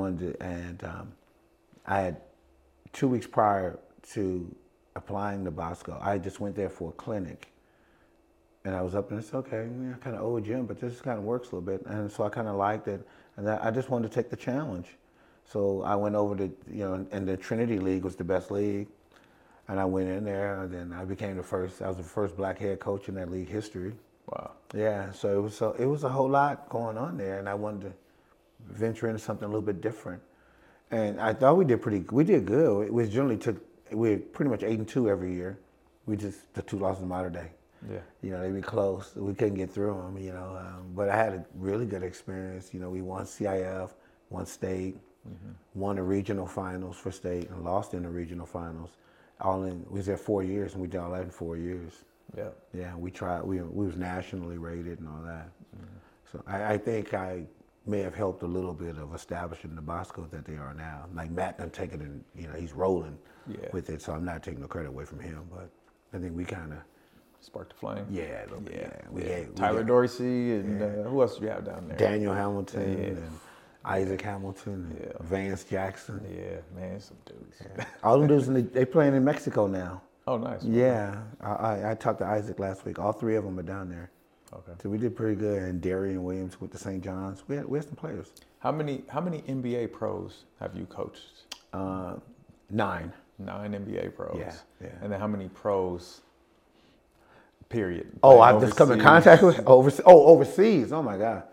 I had 2 weeks prior to applying to Bosco, I just went there for a clinic. And I was up and I said, okay, I kind of owe a gym, but this kind of works a little bit. And so I kind of liked it. And I just wanted to take the challenge. So I went over to, and the Trinity League was the best league. And I went in there, and then I was the first black head coach in that league history. Wow. Yeah, so it was a whole lot going on there, and I wanted to venture into something a little bit different. And I thought we did good. We were pretty much 8-2 every year. We just, the 2 losses in modern day. Yeah. They'd be close. We couldn't get through them, but I had a really good experience. We won CIF, won state, won the regional finals for state, and lost in the regional finals. We was there 4 years, and we did all that in 4 years. Yeah. Yeah, we tried. We was nationally rated and all that. So I think I may have helped a little bit of establishing the Bosco that they are now. Like Matt, I'm taking it, he's rolling with it, so I'm not taking no credit away from him. But I think we kind of sparked the flame. Yeah, a little bit. Yeah. Tyler Dorsey and who else do you have down there? Daniel Hamilton and Isaac Hamilton and Vance Jackson. Yeah, man, some dudes. Yeah. All them dudes, they playing in Mexico now. Oh, nice. Yeah, I talked to Isaac last week. All 3 of them are down there. Okay. So we did pretty good. And Darian Williams with the St. John's. We had some players. How many NBA pros have you coached? 9. 9 NBA pros. Yeah. And then how many pros? Period. Oh, I've just come in contact with overseas. Oh my God.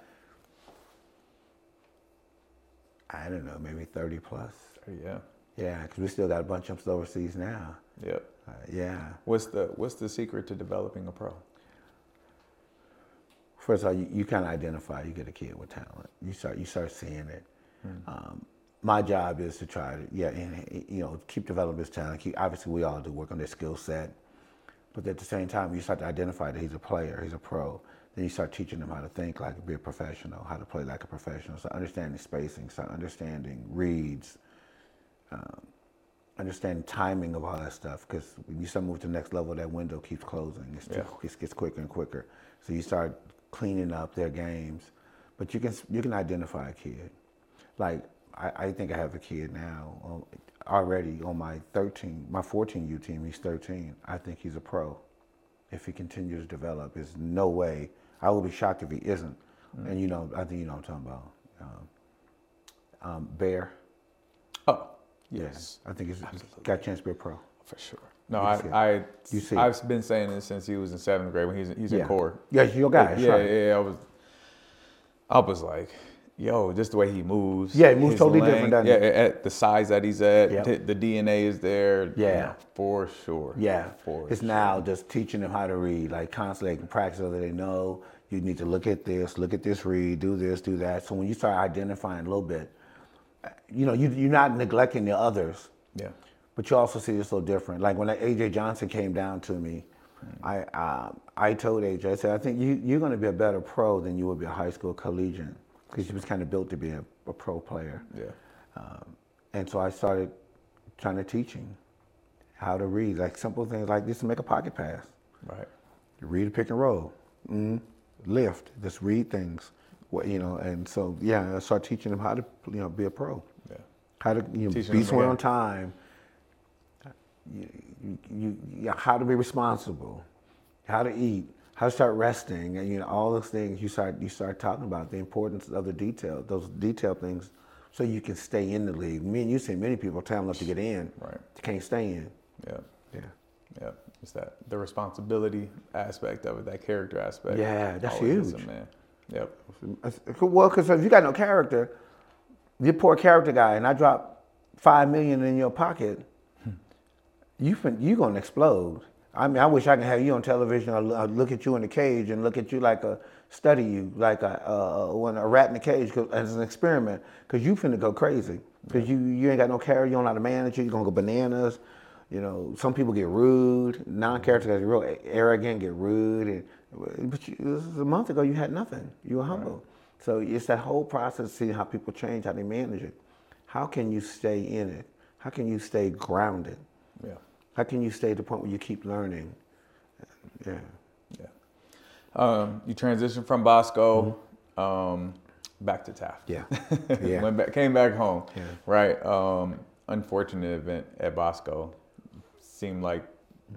I don't know, maybe 30 plus. Yeah. Yeah, because we still got a bunch of them overseas now. Yep. Yeah. What's the secret to developing a pro? First of all, you kind of identify. You get a kid with talent. You start seeing it. My job is to try to keep developing his talent. Obviously, we all do work on their skill set, but at the same time, you start to identify that he's a player, he's a pro. Then you start teaching them how to think like be a professional, how to play like a professional. So understanding spacing, start understanding reads, understanding timing of all that stuff. Because when you start moving to the next level, that window keeps closing. It gets quicker and quicker. So you start cleaning up their games, but you can identify a kid. Like I think I have a kid now already on my 14U team. He's 13. I think he's a pro. If he continues to develop, there's no way. I will be shocked if he isn't. And I think you know what I'm talking about. Bear. Oh, yes. Yeah, I think he's got a chance to be a pro. For sure. No, I've been saying this since he was in 7th grade when he's in core. Yeah, he's your guy. Yeah. I was like, yo, just the way he moves. Yeah, he moves totally different, doesn't he? Yeah, at the size that he's at, the DNA is there. Yeah. For sure. Yeah. It's now just teaching them how to read, like constantly they can practice so that they know you need to look at this read, do this, do that. So when you start identifying a little bit, you're not neglecting the others. Yeah. But you also see it's so different. Like when AJ Johnson came down to me, I told AJ, I said, I think you're going to be a better pro than you would be a high school collegiate, because he was kind of built to be a pro player. Yeah. And so I started trying to teach him how to read, like simple things like this, to make a pocket pass. read a pick and roll, lift, just read things, and so I start teaching them how to be a pro, how to be somewhere on time, how to be responsible, how to eat, how to start resting, and all those things you start talking about the importance of those detailed things, so you can stay in the league. Me and you see many people talent enough to get in, right? You can't stay in. Yeah. It's the responsibility aspect of it, that character aspect. Yeah, that's always huge. Man. Yep. Well, because if you got no character, you're a poor character guy, and I drop $5 million in your pocket, you gonna explode. I mean, I wish I could have you on television, or look at you in the cage and look at you study you like a rat in the cage as an experiment, because you finna go crazy. Because you ain't got no character, you don't know how to manage it, you're gonna go bananas. Some people get rude, non-character guys get real arrogant, get rude. But this is a month ago, you had nothing. You were humble. Right. So it's that whole process, seeing how people change, how they manage it. How can you stay in it? How can you stay grounded? Yeah. How can you stay at the point where you keep learning? Yeah. You transitioned from Bosco back to Taft. Yeah. Came back home. Yeah. Right. Unfortunate event at Bosco. Seemed like,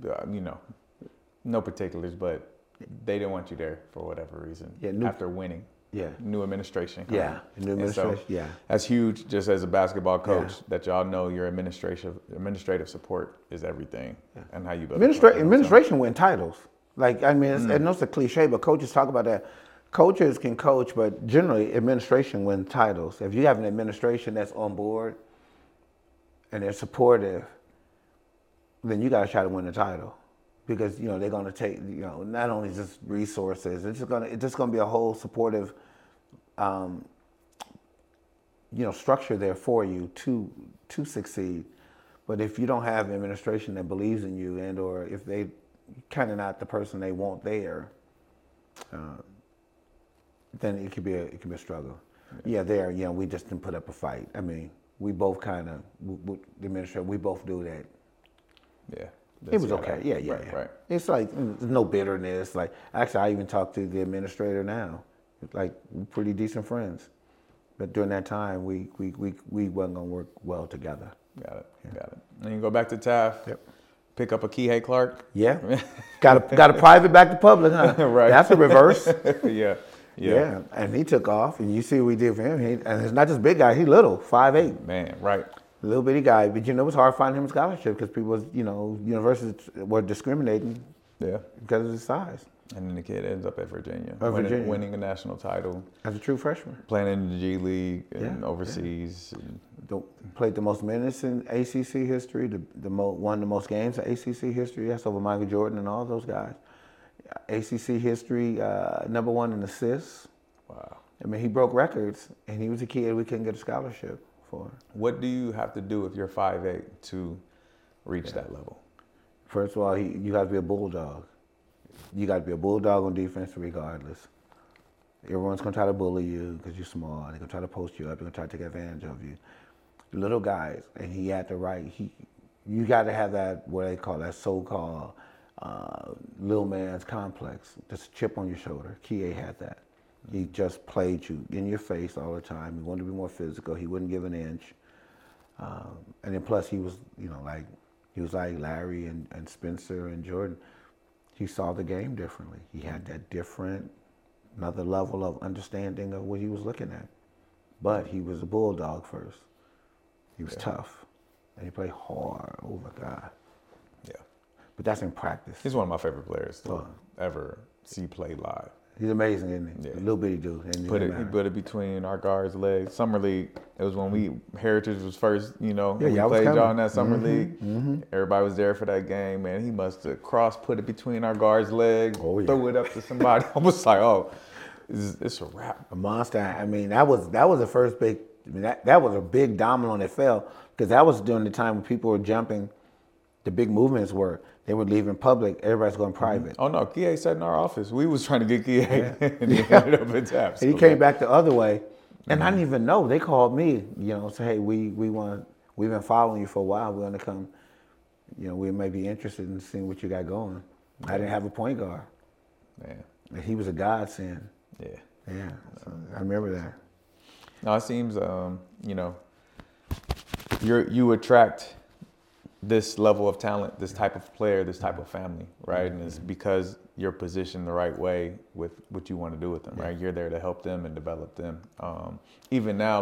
no particulars, but they didn't want you there for whatever reason. Yeah. After winning. Yeah. New administration. Yeah. New administration. So that's huge. Just as a basketball coach, that y'all know your administrative support is everything, and how you build. Administration win titles. Like, I mean, I know it's a cliche, but coaches talk about that. Coaches can coach, but generally administration wins titles. If you have an administration that's on board and they're supportive, then you got to try to win the title, because they're going to take not only just resources. It's just going to be a whole supportive structure there for you to succeed. But if you don't have an administration that believes in you, and or if they kind of not the person they want there, then it could be a struggle. Yeah, we just didn't put up a fight. I mean, we both kind of the administration. We both do that. Yeah. It was okay. Yeah. Right. It's like there's no bitterness. Like, actually, I even talked to the administrator now. Like, we're pretty decent friends. But during that time, we wasn't gonna work well together. Got it. And you go back to Taft. Yep. Pick up a Kihei Clark. Yeah. got a private back to public, huh? Right. That's a reverse. Yeah. And he took off, and you see what we did for him. And it's not just big guy. He little, 5'8". Man, right. Little bitty guy, but it was hard finding him a scholarship because people, universities were discriminating because of his size. And then the kid ends up at Virginia, winning a national title. As a true freshman. Playing in the G League and overseas. Yeah. Played the most minutes in ACC history, won the most games in ACC history. That's over Michael Jordan and all those guys. ACC history, #1 in assists. Wow. I mean, he broke records, and he was a kid we couldn't get a scholarship for. What do you have to do if you're 5'8" to reach that level? First of all, you got to be a bulldog. You got to be a bulldog on defense regardless. Everyone's going to try to bully you because you're small. They're going to try to post you up. They're going to try to take advantage of you. Little guys, and he had the right. You got to have that, what they call that so-called little man's complex, just a chip on your shoulder. Kihei had that. He just played you in your face all the time. He wanted to be more physical. He wouldn't give an inch. And then plus he was, like Larry and Spencer and Jordan. He saw the game differently. He had that another level of understanding of what he was looking at. But he was a bulldog first. He was tough. And he played hard. Oh my God. Yeah. But that's in practice. He's one of my favorite players to ever see play live. He's amazing, isn't he? Yeah. A little bitty dude. He put it between our guards' legs. Summer League, it was when Heritage was first, we played y'all in that Summer League. Mm-hmm. Everybody was there for that game, man. He must have put it between our guards' legs, threw it up to somebody. I was like, it's a wrap. A monster. I mean, that was the first big, that was a big domino that fell, because that was during the time when people were jumping, the big movements were. They would leave in public. Everybody's going private. Oh no, Kihei sat in our office. We was trying to get Kihei, and he ended up at Taft. He came back the other way, and I didn't even know. They called me, say, hey, we've been following you for a while. We want to come. We may be interested in seeing what you got going. I didn't have a point guard. Man. And he was a godsend. Yeah. Yeah, so I remember that. No, it seems, you know, you attract this level of talent, this type of player, this type of family, right? And it's because you're positioned the right way with what you want to do with them, right? You're there to help them and develop them. Even now,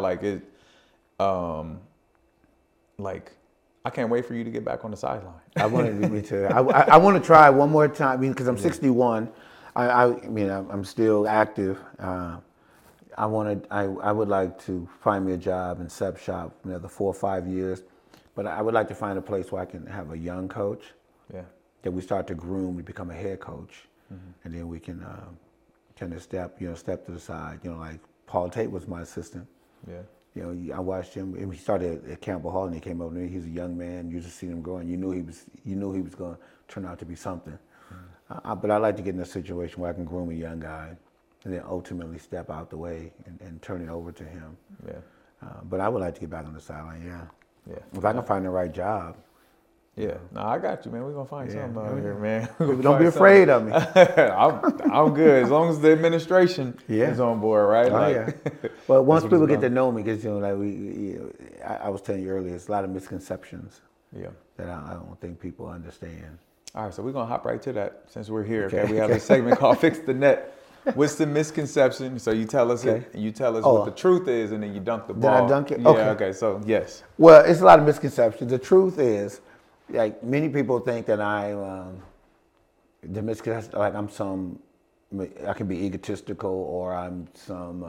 like I can't wait for you to get back on the sideline. I want to, me too. I want to try one more time because I'm 61. I mean, I'm still active. I would like to find me a job in Sep Shop for another 4 or 5 years, but I would like to find a place where I can have a young coach. Yeah. That we start to groom to become a head coach, and then we can kind of step to the side. You know, like Paul Tate was my assistant. Yeah. You know, I watched him. And he started at Campbell Hall, and he came over to me. He's a young man. You just seen him growing. You knew he was going to turn out to be something. But I like to get in a situation where I can groom a young guy, and then ultimately step out the way and turn it over to him. Yeah. But I would like to get back on the sideline. Yeah. Yeah. If I can find the right job. Yeah, no, I got you, man. We're gonna find something out here, man. Don't be afraid of me. I'm good as long as the administration is on board, right? Oh, yeah. Well, once people get to know me, because I was telling you earlier, there's a lot of misconceptions. Yeah. That I don't think people understand. All right, so we're gonna hop right to that since we're here. Okay, we have a segment called "Fix the Net." What's the misconception? So you tell us it, and you tell us what the truth is, and then you dunk the ball. Did I dunk it? Yeah. Okay. So yes. Well, it's a lot of misconceptions. The truth is, like many people think that the misconception, like I can be egotistical or I'm some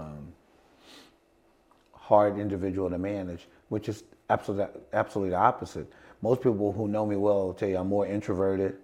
hard individual to manage, which is absolutely the opposite. Most people who know me well will tell you I'm more introverted.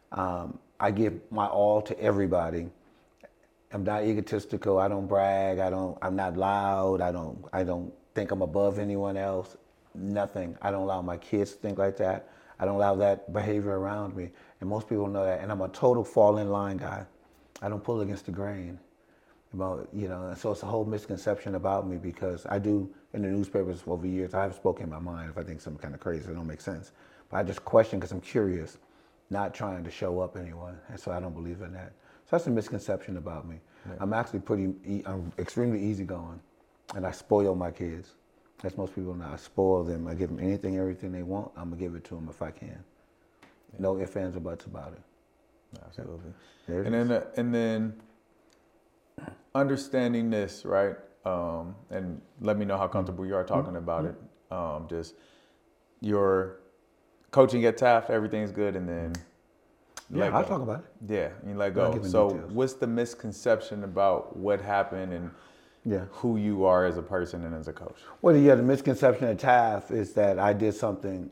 I give my all to everybody. I'm not egotistical. I don't brag. I'm not loud. I don't think I'm above anyone else. Nothing. I don't allow my kids to think like that. I don't allow that behavior around me. And most people know that. And I'm a total fall in line guy. I don't pull against the grain. So it's a whole misconception about me because I do, in the newspapers over years, I have spoken my mind if I think something kind of crazy, it don't make sense. But I just question because I'm curious, not trying to show up anyone. And so I don't believe in that. So that's a misconception about me. Yeah. I'm actually I'm extremely easygoing, and I spoil my kids. As most people know, I spoil them. I give them anything, everything they want. I'm gonna give it to them if I can. Yeah. No ifs, ands, or buts about it. Absolutely. And then understanding this, right? And let me know how comfortable you are talking about it. Just your coaching at Taft, everything's good, and then I'll talk about it. Yeah, you let go. So what's the misconception about what happened and who you are as a person and as a coach? Well, the misconception at Taft is that I did something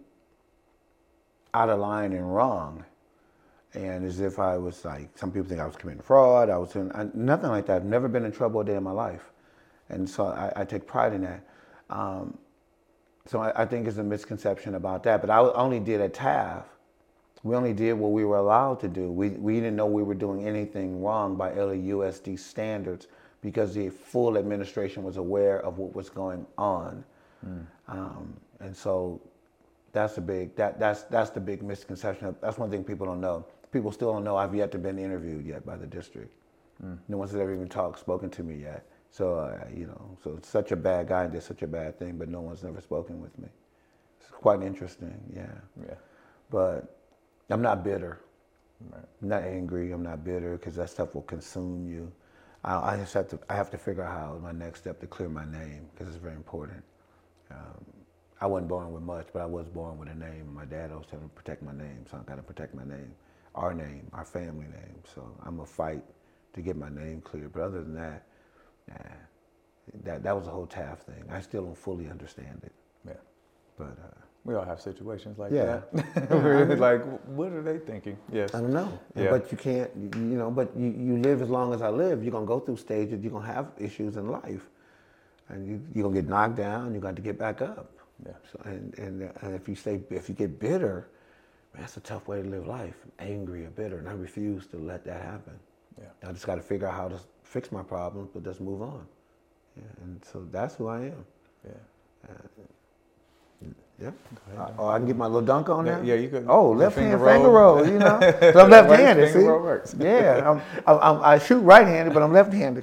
out of line and wrong. And as if I was like, some people think I was committing fraud, nothing like that. I've never been in trouble a day in my life. And so I take pride in that. So I think it's a misconception about that. But I only did at Taft. We only did what we were allowed to do. We didn't know we were doing anything wrong by LAUSD standards because the full administration was aware of what was going on. And so that's the big misconception. That's one thing people don't know. People still don't know I've yet to been interviewed yet by the district. No one's ever even spoken to me yet. So, so it's such a bad guy and did such a bad thing, but no one's never spoken with me. It's quite interesting, yeah. But I'm not bitter. Right. I'm not angry. I'm not bitter because that stuff will consume you. I have to figure out how my next step to clear my name because it's very important. I wasn't born with much, but I was born with a name. My dad always told me to protect my name, so I got to protect my name, our family name. So I'm gonna fight to get my name clear. But other than that, that was the whole Taft thing. I still don't fully understand it. Yeah. But we all have situations like that. We're like, what are they thinking? Yes. I don't know. Yeah. But you can't, but you live as long as I live. You're going to go through stages. You're going to have issues in life. And you're going to get knocked down. You're going to get back up. Yeah. So, and if you get bitter, man, that's a tough way to live life. Angry or bitter. And I refuse to let that happen. Yeah. I just got to figure out how to fix my problems, but just move on. Yeah. And so that's who I am. Yeah. Yeah. I can get my little dunk on there. Yeah, you could. Oh, left hand finger roll. You know, 'cause I'm left-handed. Finger See, roll works. yeah, I shoot right-handed, but I'm left-handed.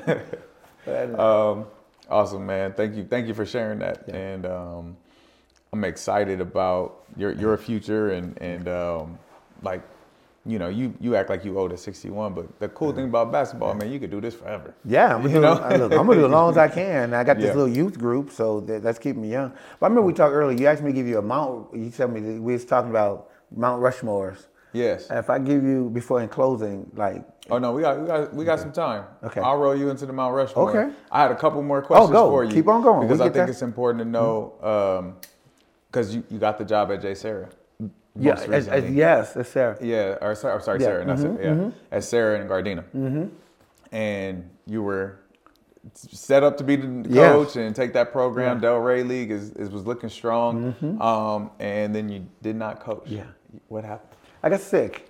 Awesome, man. Thank you for sharing that. Yeah. And I'm excited about your future and like, you know, you act like you old at 61, but the cool thing about basketball, man, you could do this forever. Yeah, I'm gonna do as long as I can. I got this Yeah. little youth group, so that's keeping me young. But I remember we talked earlier. You asked me to give you a mount. You told me that we was talking about Mount Rushmores. Yes. If I give you before in closing, like, Oh no, we got some time. Okay. I'll roll you into the Mount Rushmore. Okay. I had a couple more questions go. for you. Keep on going. Because We I get think that. it's important to know because you got the job at J. Sarah. yeah, most recently. yes, it's Sarah. Yeah, or sorry, Yeah, Sarah, not Sarah. Yeah, at Sarah and Gardena. And you were set up to be the Yes. coach and take that program. Delray League was looking strong, and then you did not coach. Yeah. What happened? I got sick.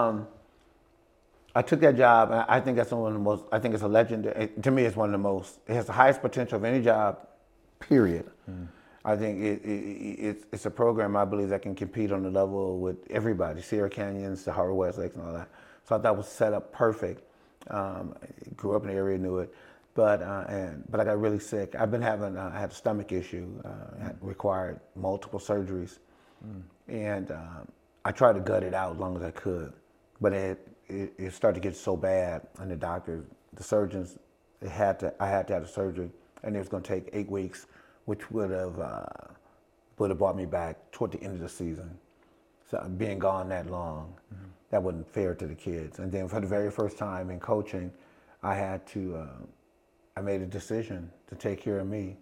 I took that job, and I think that's one of the most. I think it's a legendary. To me, it's one of the most. It has the highest potential of any job, period. I think it's a program I believe that can compete on the level with everybody, Sierra Canyons, the Harvard Westlakes, and all that. So I thought it was set up perfect. Grew up in the area, knew it, but I got really sick. I've been having I had a stomach issue, had required multiple surgeries, and I tried to gut it out as long as I could, but it started to get so bad, and the surgeons, I had to have the surgery, and it was going to take 8 weeks, which would have brought me back toward the end of the season. So being gone that long, that wasn't fair to the kids. And then for the very first time in coaching, I made a decision to take care of me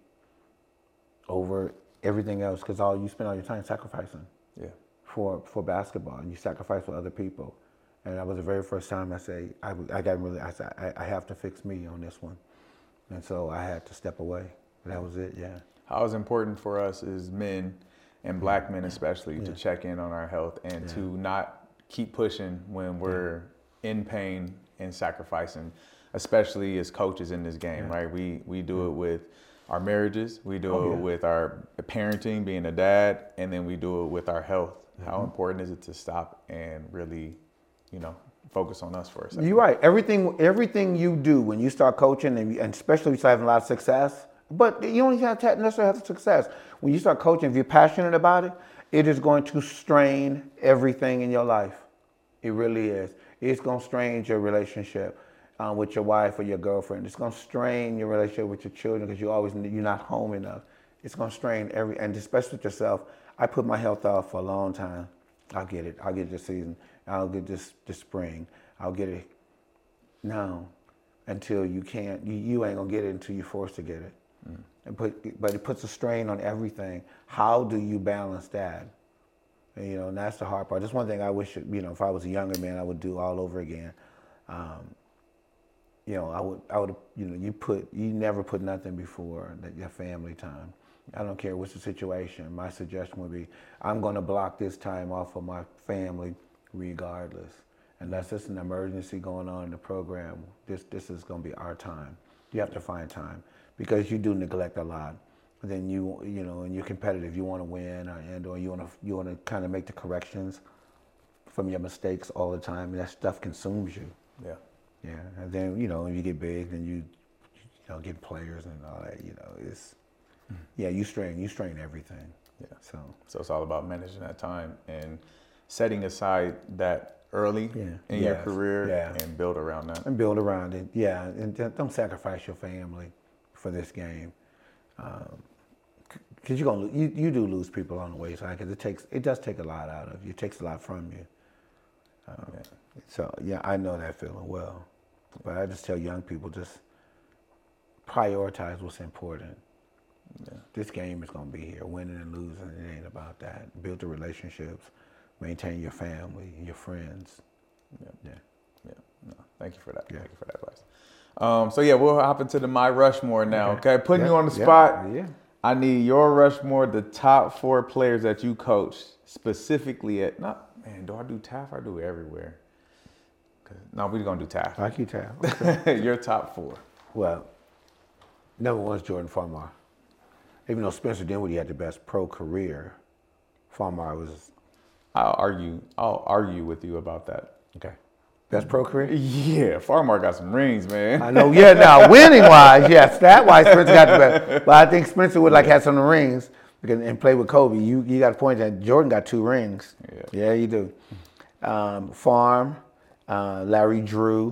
over everything else, because you spend all your time sacrificing for basketball, and you sacrifice for other people. And that was the very first time I said, I have to fix me on this one. And so I had to step away. That was it, yeah. How is important for us as men, and black men especially, to check in on our health and to not keep pushing when we're in pain and sacrificing, especially as coaches in this game, right? We do it with our marriages, we do it with our parenting, being a dad, and then we do it with our health. How important is it to stop and really, focus on us for a second? You're right. Everything you do when you start coaching, and especially if you start having a lot of success, but you don't have to necessarily have success. When you start coaching, if you're passionate about it, it is going to strain everything in your life. It really is. It's going to strain your relationship with your wife or your girlfriend. It's going to strain your relationship with your children because you're not home enough. It's going to strain and especially with yourself. I put my health off for a long time. I'll get it. I'll get it this season. I'll get this spring. I'll get it now until you can't. You ain't going to get it until you're forced to get it. But it puts a strain on everything. How do you balance that? And that's the hard part. That's one thing I wish, if I was a younger man, I would do all over again. I would, you never put nothing before your family time. I don't care what's the situation. My suggestion would be, I'm going to block this time off for my family regardless. Unless it's an emergency going on in the program, this is going to be our time. You have to find time because you do neglect a lot. Then and you're competitive. You want to win, or you want to kind of make the corrections from your mistakes all the time. And that stuff consumes you. Yeah. Yeah. And then when you get big, then you get players and all that. It's you strain everything. Yeah. So it's all about managing that time and setting aside that early in your career and build around that. And build around it. Yeah. And don't sacrifice your family for this game. Because you do lose people on the way side, because it does take a lot out of you. It takes a lot from you. So I know that feeling well. But I just tell young people, just prioritize what's important. Yeah. This game is going to be here, winning and losing. It ain't about that. Build the relationships, maintain your family, your friends. Yeah. No, thank you for that. Yeah. Thank you for that advice. We'll hop into the My Rushmore now. Okay, putting you on the spot. Yeah. I need your Rushmore, the top 4 players that you coached specifically at. Do I do Taft? I do it everywhere. No, we're gonna do Taft. I keep Taft. Okay. Your top 4. Well, number 1 is Jordan Farmar. Even though Spencer Dinwiddie had the best pro career, Farmar was I'll argue with you about that. okay. Best pro career? Yeah, Farmar got some rings, man. I know. Yeah, now winning wise, yes, stat wise, Spencer got the best. But I think Spencer would like have some rings and play with Kobe. You got a point that Jordan got 2 rings. Yeah, you do. Farm, Larry Drew,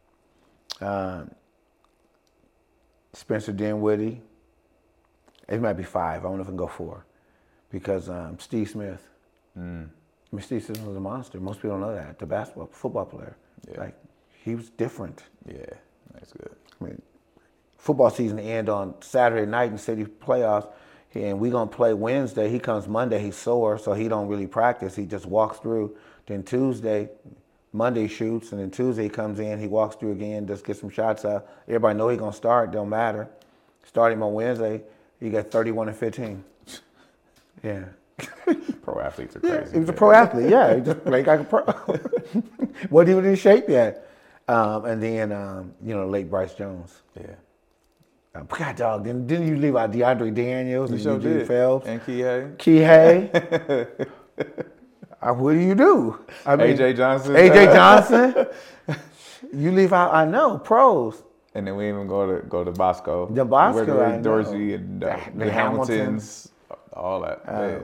Spencer Dinwiddie. It might be 5. I don't know if I can go 4, because Steve Smith. I mean, Steve Smith was a monster. Most people don't know that. The football player. Yeah. Like, he was different. Yeah, that's good. I mean, football season end on Saturday night in city playoffs, and we gonna play Wednesday. He comes Monday, he's sore, so he don't really practice. He just walks through. Then Monday shoots, and then Tuesday he comes in, he walks through again, just get some shots out. Everybody know he gonna start, don't matter. Start him on Wednesday, he got 31 and 15. Yeah. Pro athletes are crazy. He was a pro athlete, yeah. He just played like a pro. Wasn't even in shape yet. And then, late Bryce Jones. Yeah. God, dog, didn't you leave out DeAndre Daniels and Eugene Phelps? And Kihei. Kihei. What do you do? I mean, AJ Johnson. AJ Johnson. You leave out, I know, pros. And then we even go to Bosco. The Bosco, Gregory I know. Dorsey and The the Hamiltons, all that.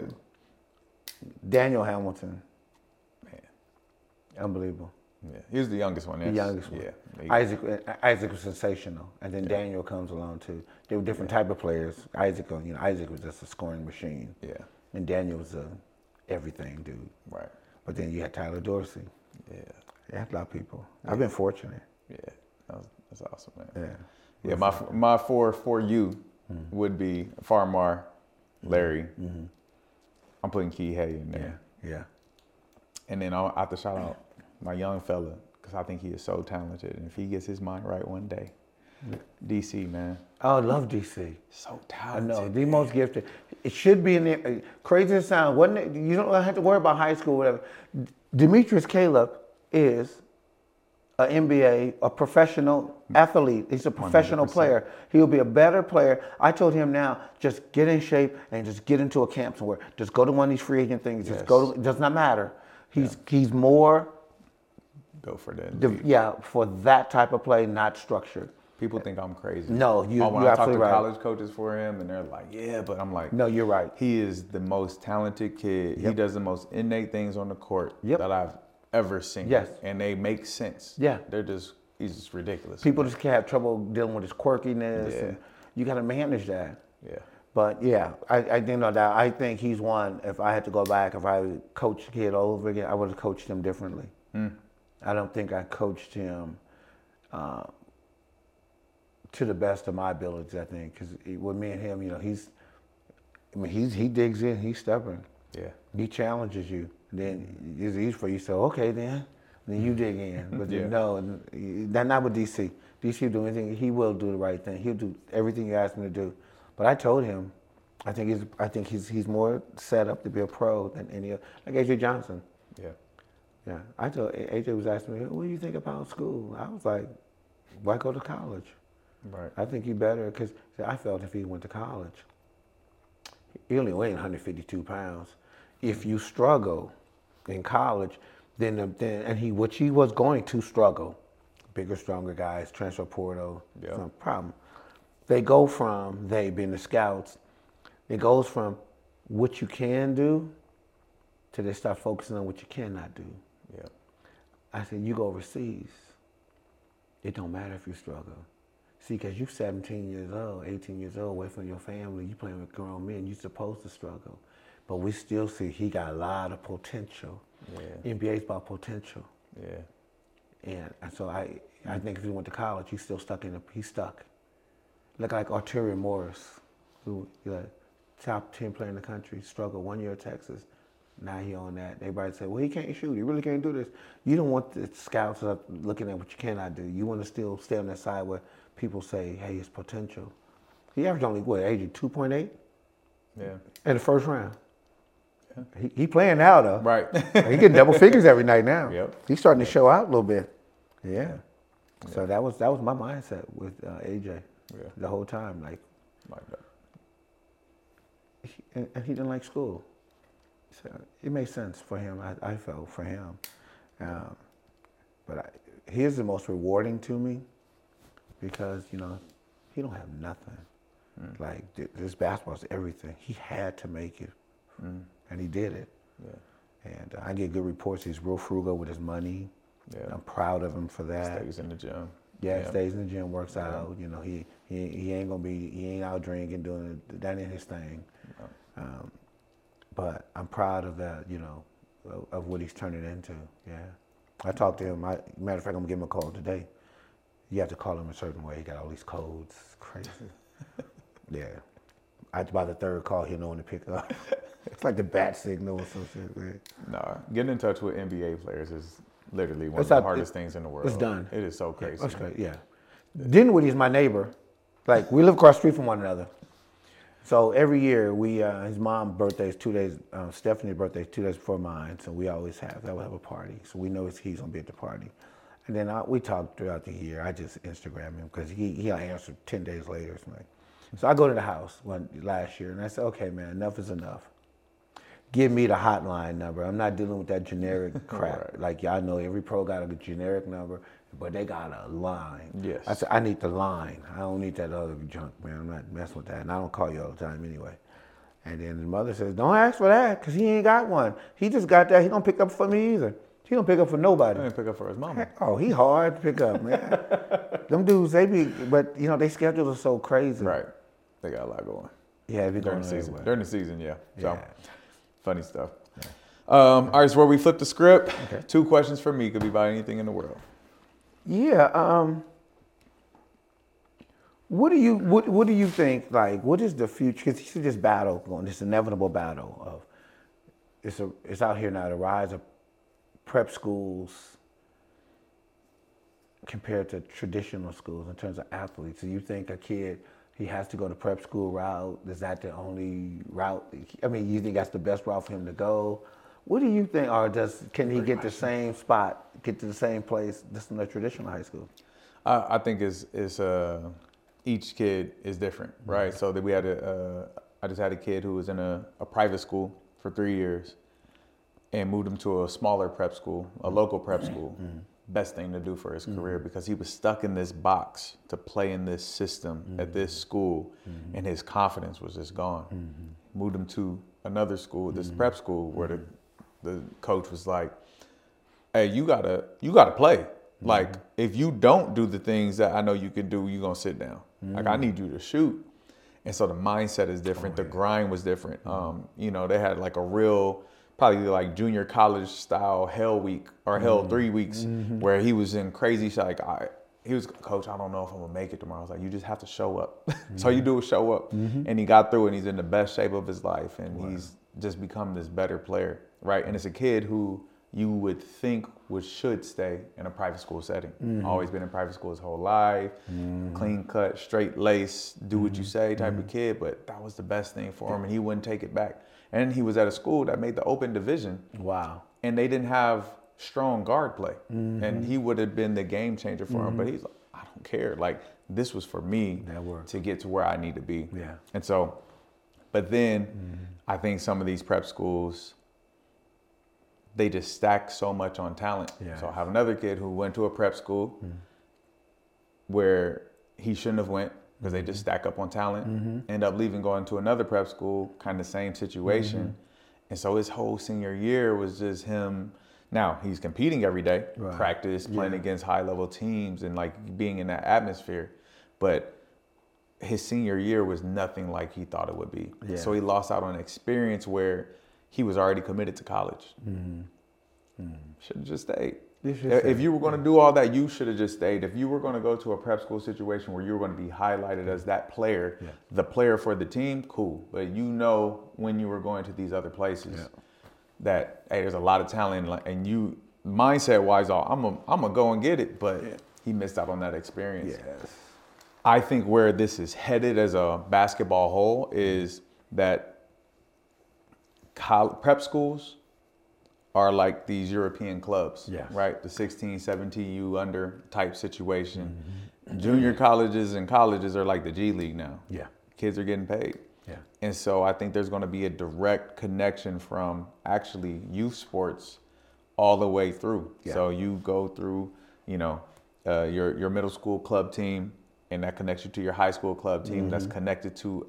Daniel Hamilton. Man. Unbelievable. Yeah, he was the youngest one. Yes. The youngest one. Yeah. Isaac was sensational, and then Daniel comes along too. They were different type of players. Isaac was just a scoring machine. Yeah. And Daniel was a everything dude. Right. But then you had Tyler Dorsey. Yeah. You had a lot of people. I've been fortunate. Yeah. That's awesome, man. Yeah. Yeah. My 4 for you would be Farmar, Larry. I'm putting Kihei in there. Yeah. And then I have to shout out my young fella, because I think he is so talented. And if he gets his mind right one day, DC, man. Oh, I love DC. So I talented. know, the most gifted. It should be in there. Crazy as it sounds, wasn't it? You don't have to worry about high school, whatever. Demetrius Caleb is an NBA, a professional athlete. He's a professional 100%. player. He'll be a better player. I told him now, just get in shape and just get into a camp somewhere. Just go to one of these free agent things. Just go to, it does not matter. He's more, Go for that. for that type of play, not structured. People think I'm crazy. No, when you're I talk absolutely to right. college coaches for him, and they're like, "Yeah," but I'm like, No, you're right. He is the most talented kid. Yep. He does the most innate things on the court Yep. that I've ever seen. Yes. And they make sense. Yeah. He's just ridiculous. People just can't have trouble dealing with his quirkiness. Yeah. And you got to manage that. Yeah. But yeah, I think no doubt. I think he's one. If I had to go back, if I coached the kid all over again, I would have coached him differently. I don't think I coached him to the best of my abilities. I think because with me and him, he digs in. He's stubborn. Yeah. He challenges you. Then it's easy for you to say, okay, then you dig in. But no, that's not with DC. DC will do anything. He will do the right thing. He'll do everything you ask him to do. But I told him, I think he's more set up to be a pro than any other. Like AJ Johnson. Yeah. Yeah. I told AJ was asking me, what do you think about school? I was like, why go to college? Right. I think you better, because I felt if he went to college, he only weighed 152 pounds. If you struggle in college, which he was going to struggle, bigger, stronger guys, transfer portal, no problem. They go from, they being the scouts, it goes from what you can do to they start focusing on what you cannot do. Yeah. I said, you go overseas, it don't matter if you struggle. See, because you're 17 years old, 18 years old, away from your family, you playing with grown men, you're supposed to struggle. But we still see he got a lot of potential. Yeah. NBA's about potential. Yeah. And so I think if he went to college, he's still stuck he's stuck. Look like Arterio Morris, who top 10 player in the country, struggled 1 year at Texas. Now he on that. Everybody say, well, he can't shoot. He really can't do this. You don't want the scouts up looking at what you cannot do. You want to still stay on that side where people say, hey, his potential. He averaged only, age of 2.8? Yeah. In the first round. Yeah. He playing now, though. Right. He getting double figures every night now. Yep. He's starting to show out a little bit. Yeah. So that was my mindset with AJ the whole time. Like that. and he didn't like school. So it made sense for him. I felt for him. But here's the most rewarding to me because, you know, he don't have nothing. Like, this basketball's everything. He had to make it, and he did it. Yeah. And I get good reports. He's real frugal with his money. Yeah. I'm proud of him for that. Stays in the gym. Yeah, stays in the gym, works out. You know, he ain't gonna be, he ain't out drinking, doing it. That ain't his thing. But I'm proud of that, you know, of what he's turning into. Yeah. I talked to him. Matter of fact, I'm gonna give him a call today. You have to call him a certain way. He got all these codes. It's crazy. Yeah. By the third call, he'll know when to pick up. It's like the bat signal or some shit, man. No, getting in touch with NBA players is literally one of the hardest things in the world. It's done. It is so crazy. That's crazy, yeah. Dinwiddie's my neighbor. Like, we live across the street from one another. So every year, his mom's birthday is 2 days, Stephanie's birthday is 2 days before mine, so we always have a party. So we know he's gonna be at the party. And then we talk throughout the year. I just Instagram him because he'll answer 10 days later or something. So I go to the house last year and I said, okay, man, enough is enough. Give me the hotline number. I'm not dealing with that generic crap. Right. Like, y'all know every pro got a generic number, but they got a line. Yes. I said, I need the line. I don't need that other junk, man. I'm not messing with that. And I don't call you all the time anyway. And then the mother says, don't ask for that because he ain't got one. He just got that. He don't pick up for me either. He don't pick up for nobody. He didn't pick up for his mama. Oh, he hard to pick up, man. Them dudes, but you know, their schedules are so crazy. Right. They got a lot going. Yeah, it be during going the season. everywhere. During the season, yeah. So, funny stuff. Yeah. All right, so where we flip the script, 2 questions for me. Could be about anything in the world. Yeah. What do you think? Like, what is the future? Because it's this battle going, this inevitable battle of it's out here now. The rise of prep schools compared to traditional schools in terms of athletes. Do you think a kid, he has to go the prep school route? Is that the only route? I mean, you think that's the best route for him to go? What do you think? Or can he get the same spot, get to the same place just in a traditional high school? I think each kid is different, right? So that we had I just had a kid who was in a private school for 3 years and moved him to a smaller prep school, a local prep school. Best thing to do for his career because he was stuck in this box to play in this system at this school and his confidence was just gone. Moved him to another school, this prep school where the coach was like, hey, you gotta play. Like, if you don't do the things that I know you can do, you're gonna sit down. Like, I need you to shoot. And so the mindset is different. The grind was different. You know, they had like a real, probably like junior college style hell week or hell 3 weeks where he was in crazy shit. Like, he was, coach, I don't know if I'm gonna make it tomorrow. I was like, you just have to show up. So you do is show up. And he got through and he's in the best shape of his life. And he's just become this better player, right? And it's a kid who you would think should stay in a private school setting. Always been in private school his whole life, clean cut, straight lace, do what you say type of kid, but that was the best thing for him and he wouldn't take it back. And he was at a school that made the open division. Wow. And they didn't have strong guard play. And he would have been the game changer for him, but he's like, I don't care. Like, this was for me to get to where I need to be. Yeah. And so, but then I think some of these prep schools, they just stack so much on talent. Yeah. So I have another kid who went to a prep school where he shouldn't have went because they just stack up on talent. End up leaving, going to another prep school, kind of same situation. And so his whole senior year was just him. Now he's competing every day, practice, playing against high level teams and like being in that atmosphere. But his senior year was nothing like he thought it would be. Yeah. So he lost out on an experience where he was already committed to college. Should have just stayed. If you were going to do all that, you should have just stayed. If you were going to go to a prep school situation where you were going to be highlighted as that player, the player for the team, cool. But you know when you were going to these other places that, hey, there's a lot of talent. And you, mindset-wise, I'm gonna go and get it. But he missed out on that experience. Yes. I think where this is headed as a basketball whole is that prep schools are like these European clubs, right? The 16, 17 U under type situation. Junior colleges and colleges are like the G League now. Yeah. Kids are getting paid. Yeah. And so I think there's going to be a direct connection from actually youth sports all the way through. Yeah. So you go through, your middle school club team, and that connects you to your high school club team. That's connected to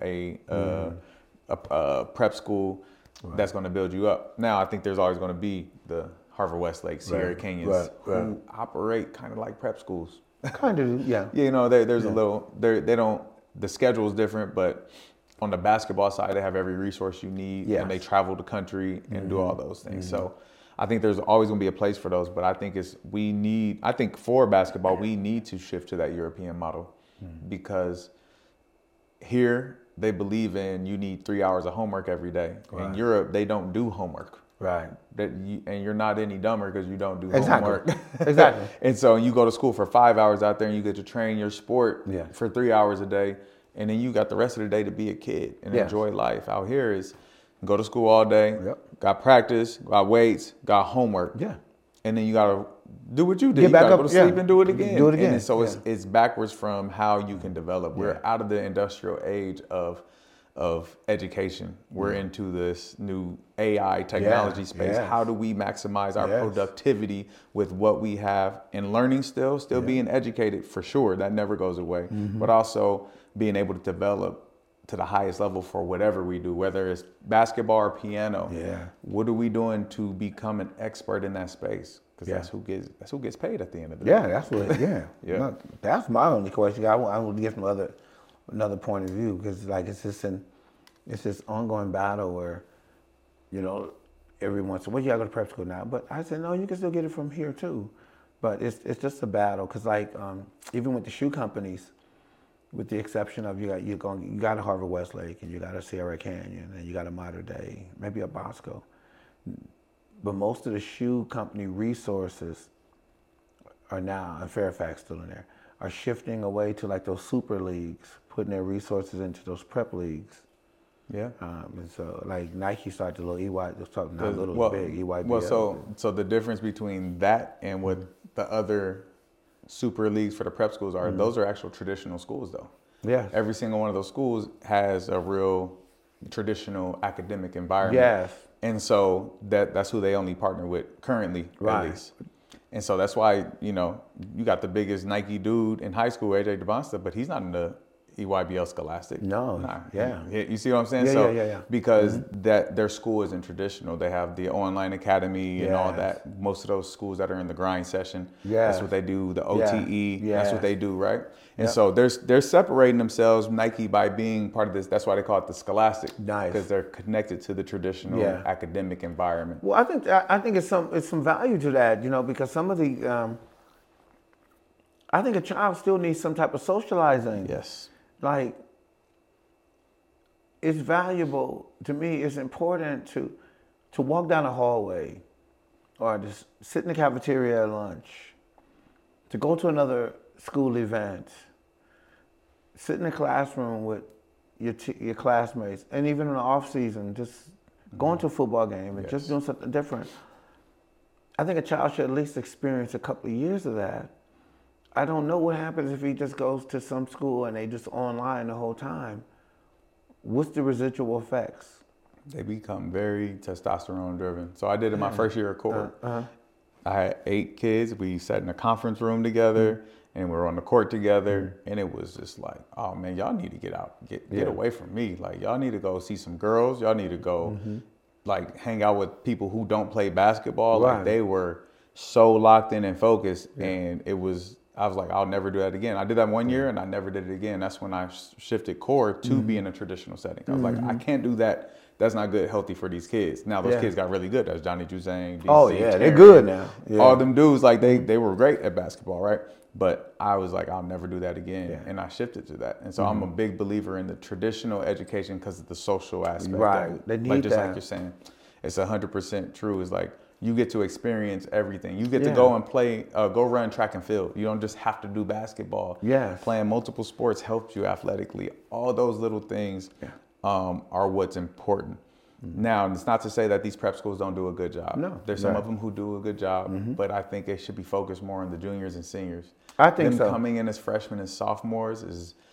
a prep school that's going to build you up. Now, I think there's always going to be the Harvard Westlake, Sierra Canyons, who operate kind of like prep schools. Kind of, yeah. Yeah, there's a little, they don't, the schedule is different, but on the basketball side, they have every resource you need, and they travel the country and do all those things. So I think there's always going to be a place for those, but I think for basketball, we need to shift to that European model because here they believe in you need 3 hours of homework every day. Right. In Europe, they don't do homework. Right. And you're not any dumber because you don't do homework. Exactly. Exactly. And so you go to school for 5 hours out there and you get to train your sport for 3 hours a day. And then you got the rest of the day to be a kid and enjoy life. Out here is go to school all day, got practice, got weights, got homework. Yeah. And then you got to do what you did. Get back you gotta up, go to sleep and do it again. Do it again. And so it's backwards from how you can develop. We're out of the industrial age of education. We're into this new AI technology space. How do we maximize our productivity with what we have and learning still being educated for sure. That never goes away. But also being able to develop to the highest level for whatever we do, whether it's basketball or piano. Yeah. What are we doing to become an expert in that space? Because that's who gets paid at the end of the day. Yeah, that's what. Yeah, No, that's my only question. I want to get from another point of view because like it's this ongoing battle where, everyone said, "Well, you gotta go to prep school now." But I said, "No, you can still get it from here too." But it's just a battle because like even with the shoe companies, with the exception of you got a Harvard Westlake and you got a Sierra Canyon and you got a Mater Dei, maybe a Bosco. But most of the shoe company resources are now, and Fairfax still in there, are shifting away to like those super leagues, putting their resources into those prep leagues. Yeah. And so like Nike started a little EY, big EYBL. Well, so the difference between that and what the other super leagues for the prep schools are, those are actual traditional schools though. Yeah. Every single one of those schools has a real traditional academic environment. Yes. And so that's who they only partner with currently, at least. And so that's why, you got the biggest Nike dude in high school, AJ Devonsta, but he's not in the EYBL Scholastic. No. Yeah. You see what I'm saying? Yeah. Because that their school isn't traditional. They have the online academy and all that. Most of those schools that are in the grind session, that's what they do. The OTE, that's what they do, right? And so they're separating themselves, Nike, by being part of this. That's why they call it the Scholastic. Nice. Because they're connected to the traditional academic environment. Well, I think it's some value to that, because some of the I think a child still needs some type of socializing. Yes. Like, it's valuable to me. It's important to walk down a hallway, or to sit in the cafeteria at lunch, to go to another school event, sit in the classroom with your classmates, and even in the off season, just going to a football game and just doing something different. I think a child should at least experience a couple of years of that. I don't know what happens if he just goes to some school and they just online the whole time. What's the residual effects? They become very testosterone driven. So I did it my first year of court. I had 8 kids. We sat in a conference room together and we were on the court together. And it was just like, oh man, y'all need to get out, get away from me. Like y'all need to go see some girls. Y'all need to go like hang out with people who don't play basketball. Right. Like they were so locked in and focused. And I was like, I'll never do that again. I did that 1 year and I never did it again. That's when I shifted core to be in a traditional setting. I was like, I can't do that. That's not good, healthy for these kids. Now those kids got really good. That's Johnny Juzang, DC, oh yeah, Terry, they're good now. Yeah. All them dudes, like they were great at basketball, right? But I was like, I'll never do that again. And I shifted to that. And so I'm a big believer in the traditional education because of the social aspect. Right. They need like just that. like you're saying. It's 100% true. It's like you get to experience everything. You get to go and play, go run track and field. You don't just have to do basketball. Yes. Playing multiple sports helps you athletically. All those little things are what's important. Now, it's not to say that these prep schools don't do a good job. No. There's some of them who do a good job, but I think it should be focused more on the juniors and seniors. I think Them so. coming in as freshmen and sophomores is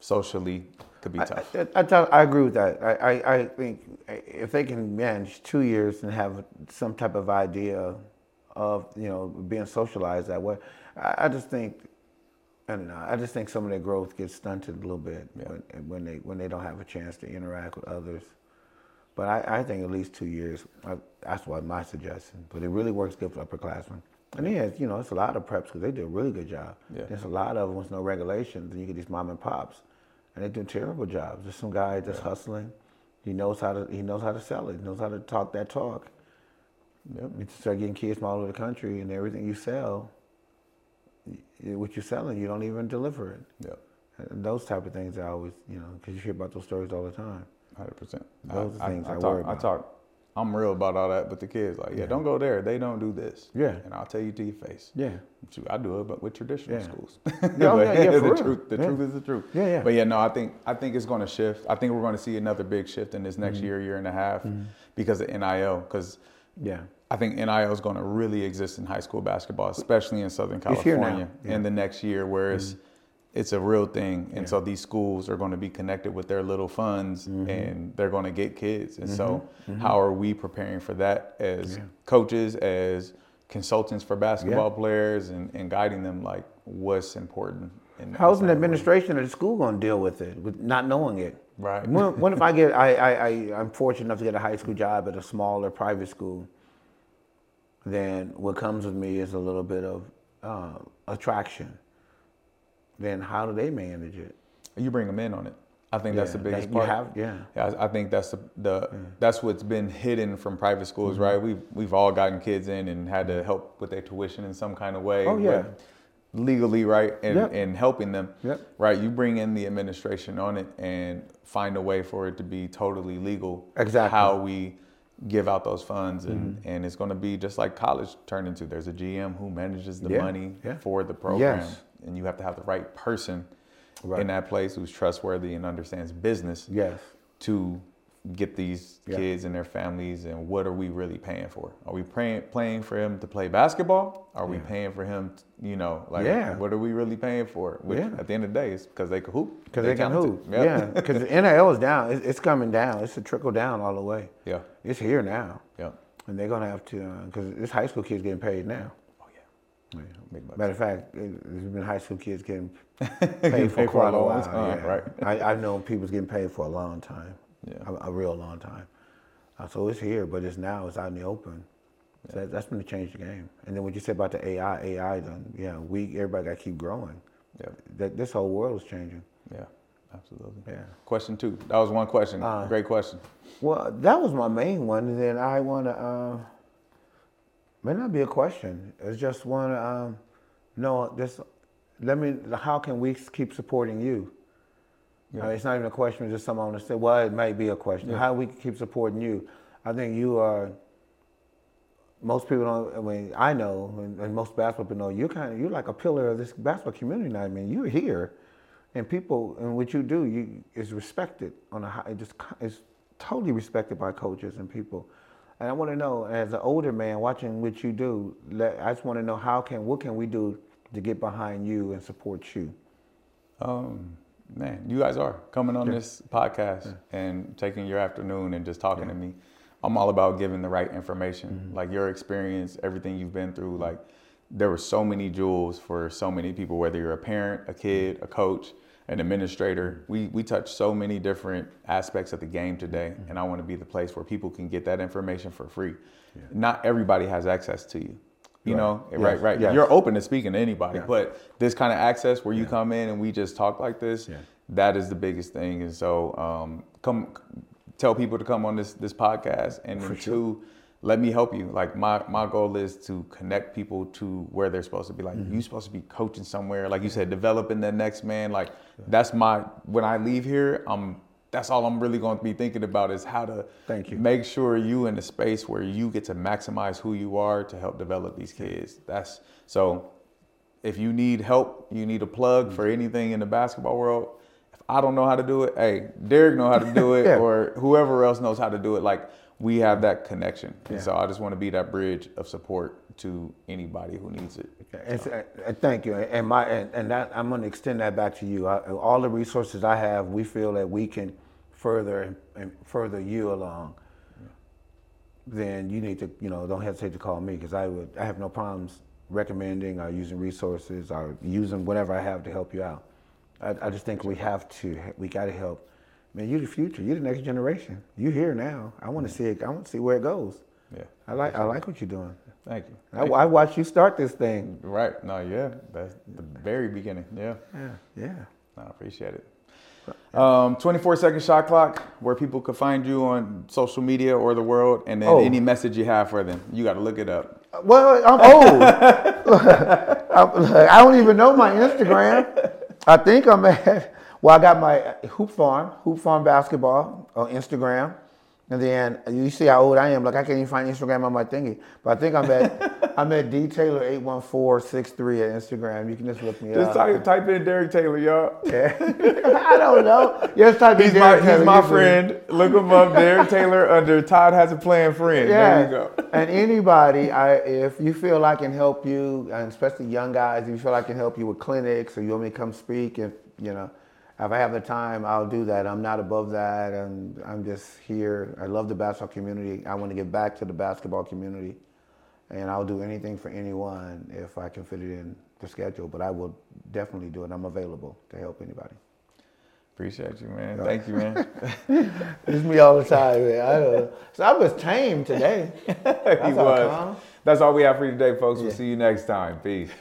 socially could be tough. I agree with that. I think if they can manage 2 years and have some type of idea of being socialized that way, I just think, I don't know. I just think some of their growth gets stunted a little bit when they don't have a chance to interact with others. But I think at least 2 years. That's what my suggestion. But it really works good for upperclassmen. And then it's a lot of preps because they do a really good job. Yeah. There's a lot of them with no regulations, and you get these mom and pops, and they do terrible jobs. There's some guy just hustling. He knows how to sell it. He knows how to talk that talk. Yep. You start getting kids from all over the country, and everything you sell, what you're selling, you don't even deliver it. Yep. And those type of things I always, because you hear about those stories all the time. 100%. Those are things I worry about. I'm real about all that with the kids. Like, don't go there. They don't do this. Yeah. And I'll tell you to your face. Yeah. Shoot, I do it, but with traditional schools. For the real. truth is the truth. Yeah, yeah. But no, I think it's going to shift. I think we're going to see another big shift in this next year and a half because of NIL. Because I think NIL is going to really exist in high school basketball, especially in Southern California in the next year, where it's a real thing. And so these schools are going to be connected with their little funds and they're going to get kids. And so how are we preparing for that as coaches, as consultants for basketball players and guiding them like what's important? How's an administration of the school going to deal with it, with not knowing it? Right. What if I'm fortunate enough to get a high school job at a smaller private school, then what comes with me is a little bit of attraction. Then how do they manage it? You bring them in on it. I think that's the biggest part. I think that's that's what's been hidden from private schools, right? We've all gotten kids in and had to help with their tuition in some kind of way. Oh yeah. Legally, right? And helping them. Right. You bring in the administration on it and find a way for it to be totally legal. Exactly. How we give out those funds and it's going to be just like college turned into. There's a GM who manages the money for the program. Yes. And you have to have the right person in that place who's trustworthy and understands business to get these kids and their families. And what are we really paying for? Are we paying for him to play basketball? Are we paying for him, what are we really paying for? Which at the end of the day, it's because they can hoop. Because they can hoop. Yeah, because the NIL is down. It's coming down. It's a trickle down all the way. Yeah. It's here now. Yeah. And they're going to have to, because this high school kid's getting paid now. Matter of fact, there's been high school kids getting paid for quite a long time. Right. I've known people's getting paid for a long time, a real long time. So it's here, but it's out in the open. So that's going to change the game. And then what you said about the AI done, everybody got to keep growing. Yeah. This whole world is changing. Yeah, absolutely. Yeah. Question 2. That was one question. Great question. Well, that was my main one. And then I want to. May not be a question. It's just one. How can we keep supporting you? Yeah. It's not even a question. It's just something I want to say. Well, it might be a question. Yeah. How we can keep supporting you? I think you are. Most people don't. I mean, I know, and most basketball people know. You're like a pillar of this basketball community now. I mean, you're here, and people, and what you do, is respected on a high. It's totally respected by coaches and people. And I want to know, as an older man watching what you do, I just want to know what can we do to get behind you and support you? Man, you guys are coming on this podcast and taking your afternoon and just talking to me. I'm all about giving the right information, like your experience, everything you've been through. Like there were so many jewels for so many people, whether you're a parent, a kid, a coach, an administrator. We touch so many different aspects of the game today, and I want to be the place where people can get that information for free. Yeah. Not everybody has access to you. You know, right. Yes. You're open to speaking to anybody, but this kind of access where you come in and we just talk like this, that is the biggest thing. And so come tell people to come on this podcast, and then two, let me help you. Like my goal is to connect people to where they're supposed to be. Like you're supposed to be coaching somewhere, like you said, developing the next man. Like that's when I leave here, that's all I'm really going to be thinking about is how to make sure you in a space where you get to maximize who you are to help develop these kids. So if you need help, you need a plug for anything in the basketball world. If I don't know how to do it, hey, Derek know how to do it or whoever else knows how to do it. Like we have that connection. And so I just want to be that bridge of support to anybody who needs it. And thank you. And that I'm going to extend that back to you. All the resources I have, we feel that we can further you along. Then you need to, don't hesitate to call me, because I have no problems recommending or using resources or using whatever I have to help you out. I just think we got to help. Man, you're the future. You're the next generation. You're here now. I want to see it. I want to see where it goes. Yeah. I like what you're doing. Thank you. I watched you start this thing. Right. No, yeah. That's the very beginning. Yeah. Yeah. I appreciate it. 24-second shot clock, where people could find you on social media or the world, and then any message you have for them. You got to look it up. Well, I'm old. I don't even know my Instagram. I think I'm at, I got my Hoop Farm Basketball on Instagram. And then you see how old I am. Like, I can't even find Instagram on my thingy. But I think I'm at D Taylor 81463 at Instagram. You can just look me up. Just type in Derek Taylor, y'all. Yeah. I don't know. Just type in He's my friend. Look him up, Derek Taylor under Todd Has a Plan friend. Yeah. There you go. And anybody, if you feel I can help you, and especially young guys, if you feel I can help you with clinics, or you want me to come speak, and if I have the time, I'll do that. I'm not above that, and I'm just here. I love the basketball community. I want to give back to the basketball community, and I'll do anything for anyone if I can fit it in the schedule. But I will definitely do it. I'm available to help anybody. Appreciate you, man. Thank you, man. It's me all the time, man. So I was tame today. He was. That's all we have for you today, folks. We'll see you next time. Peace.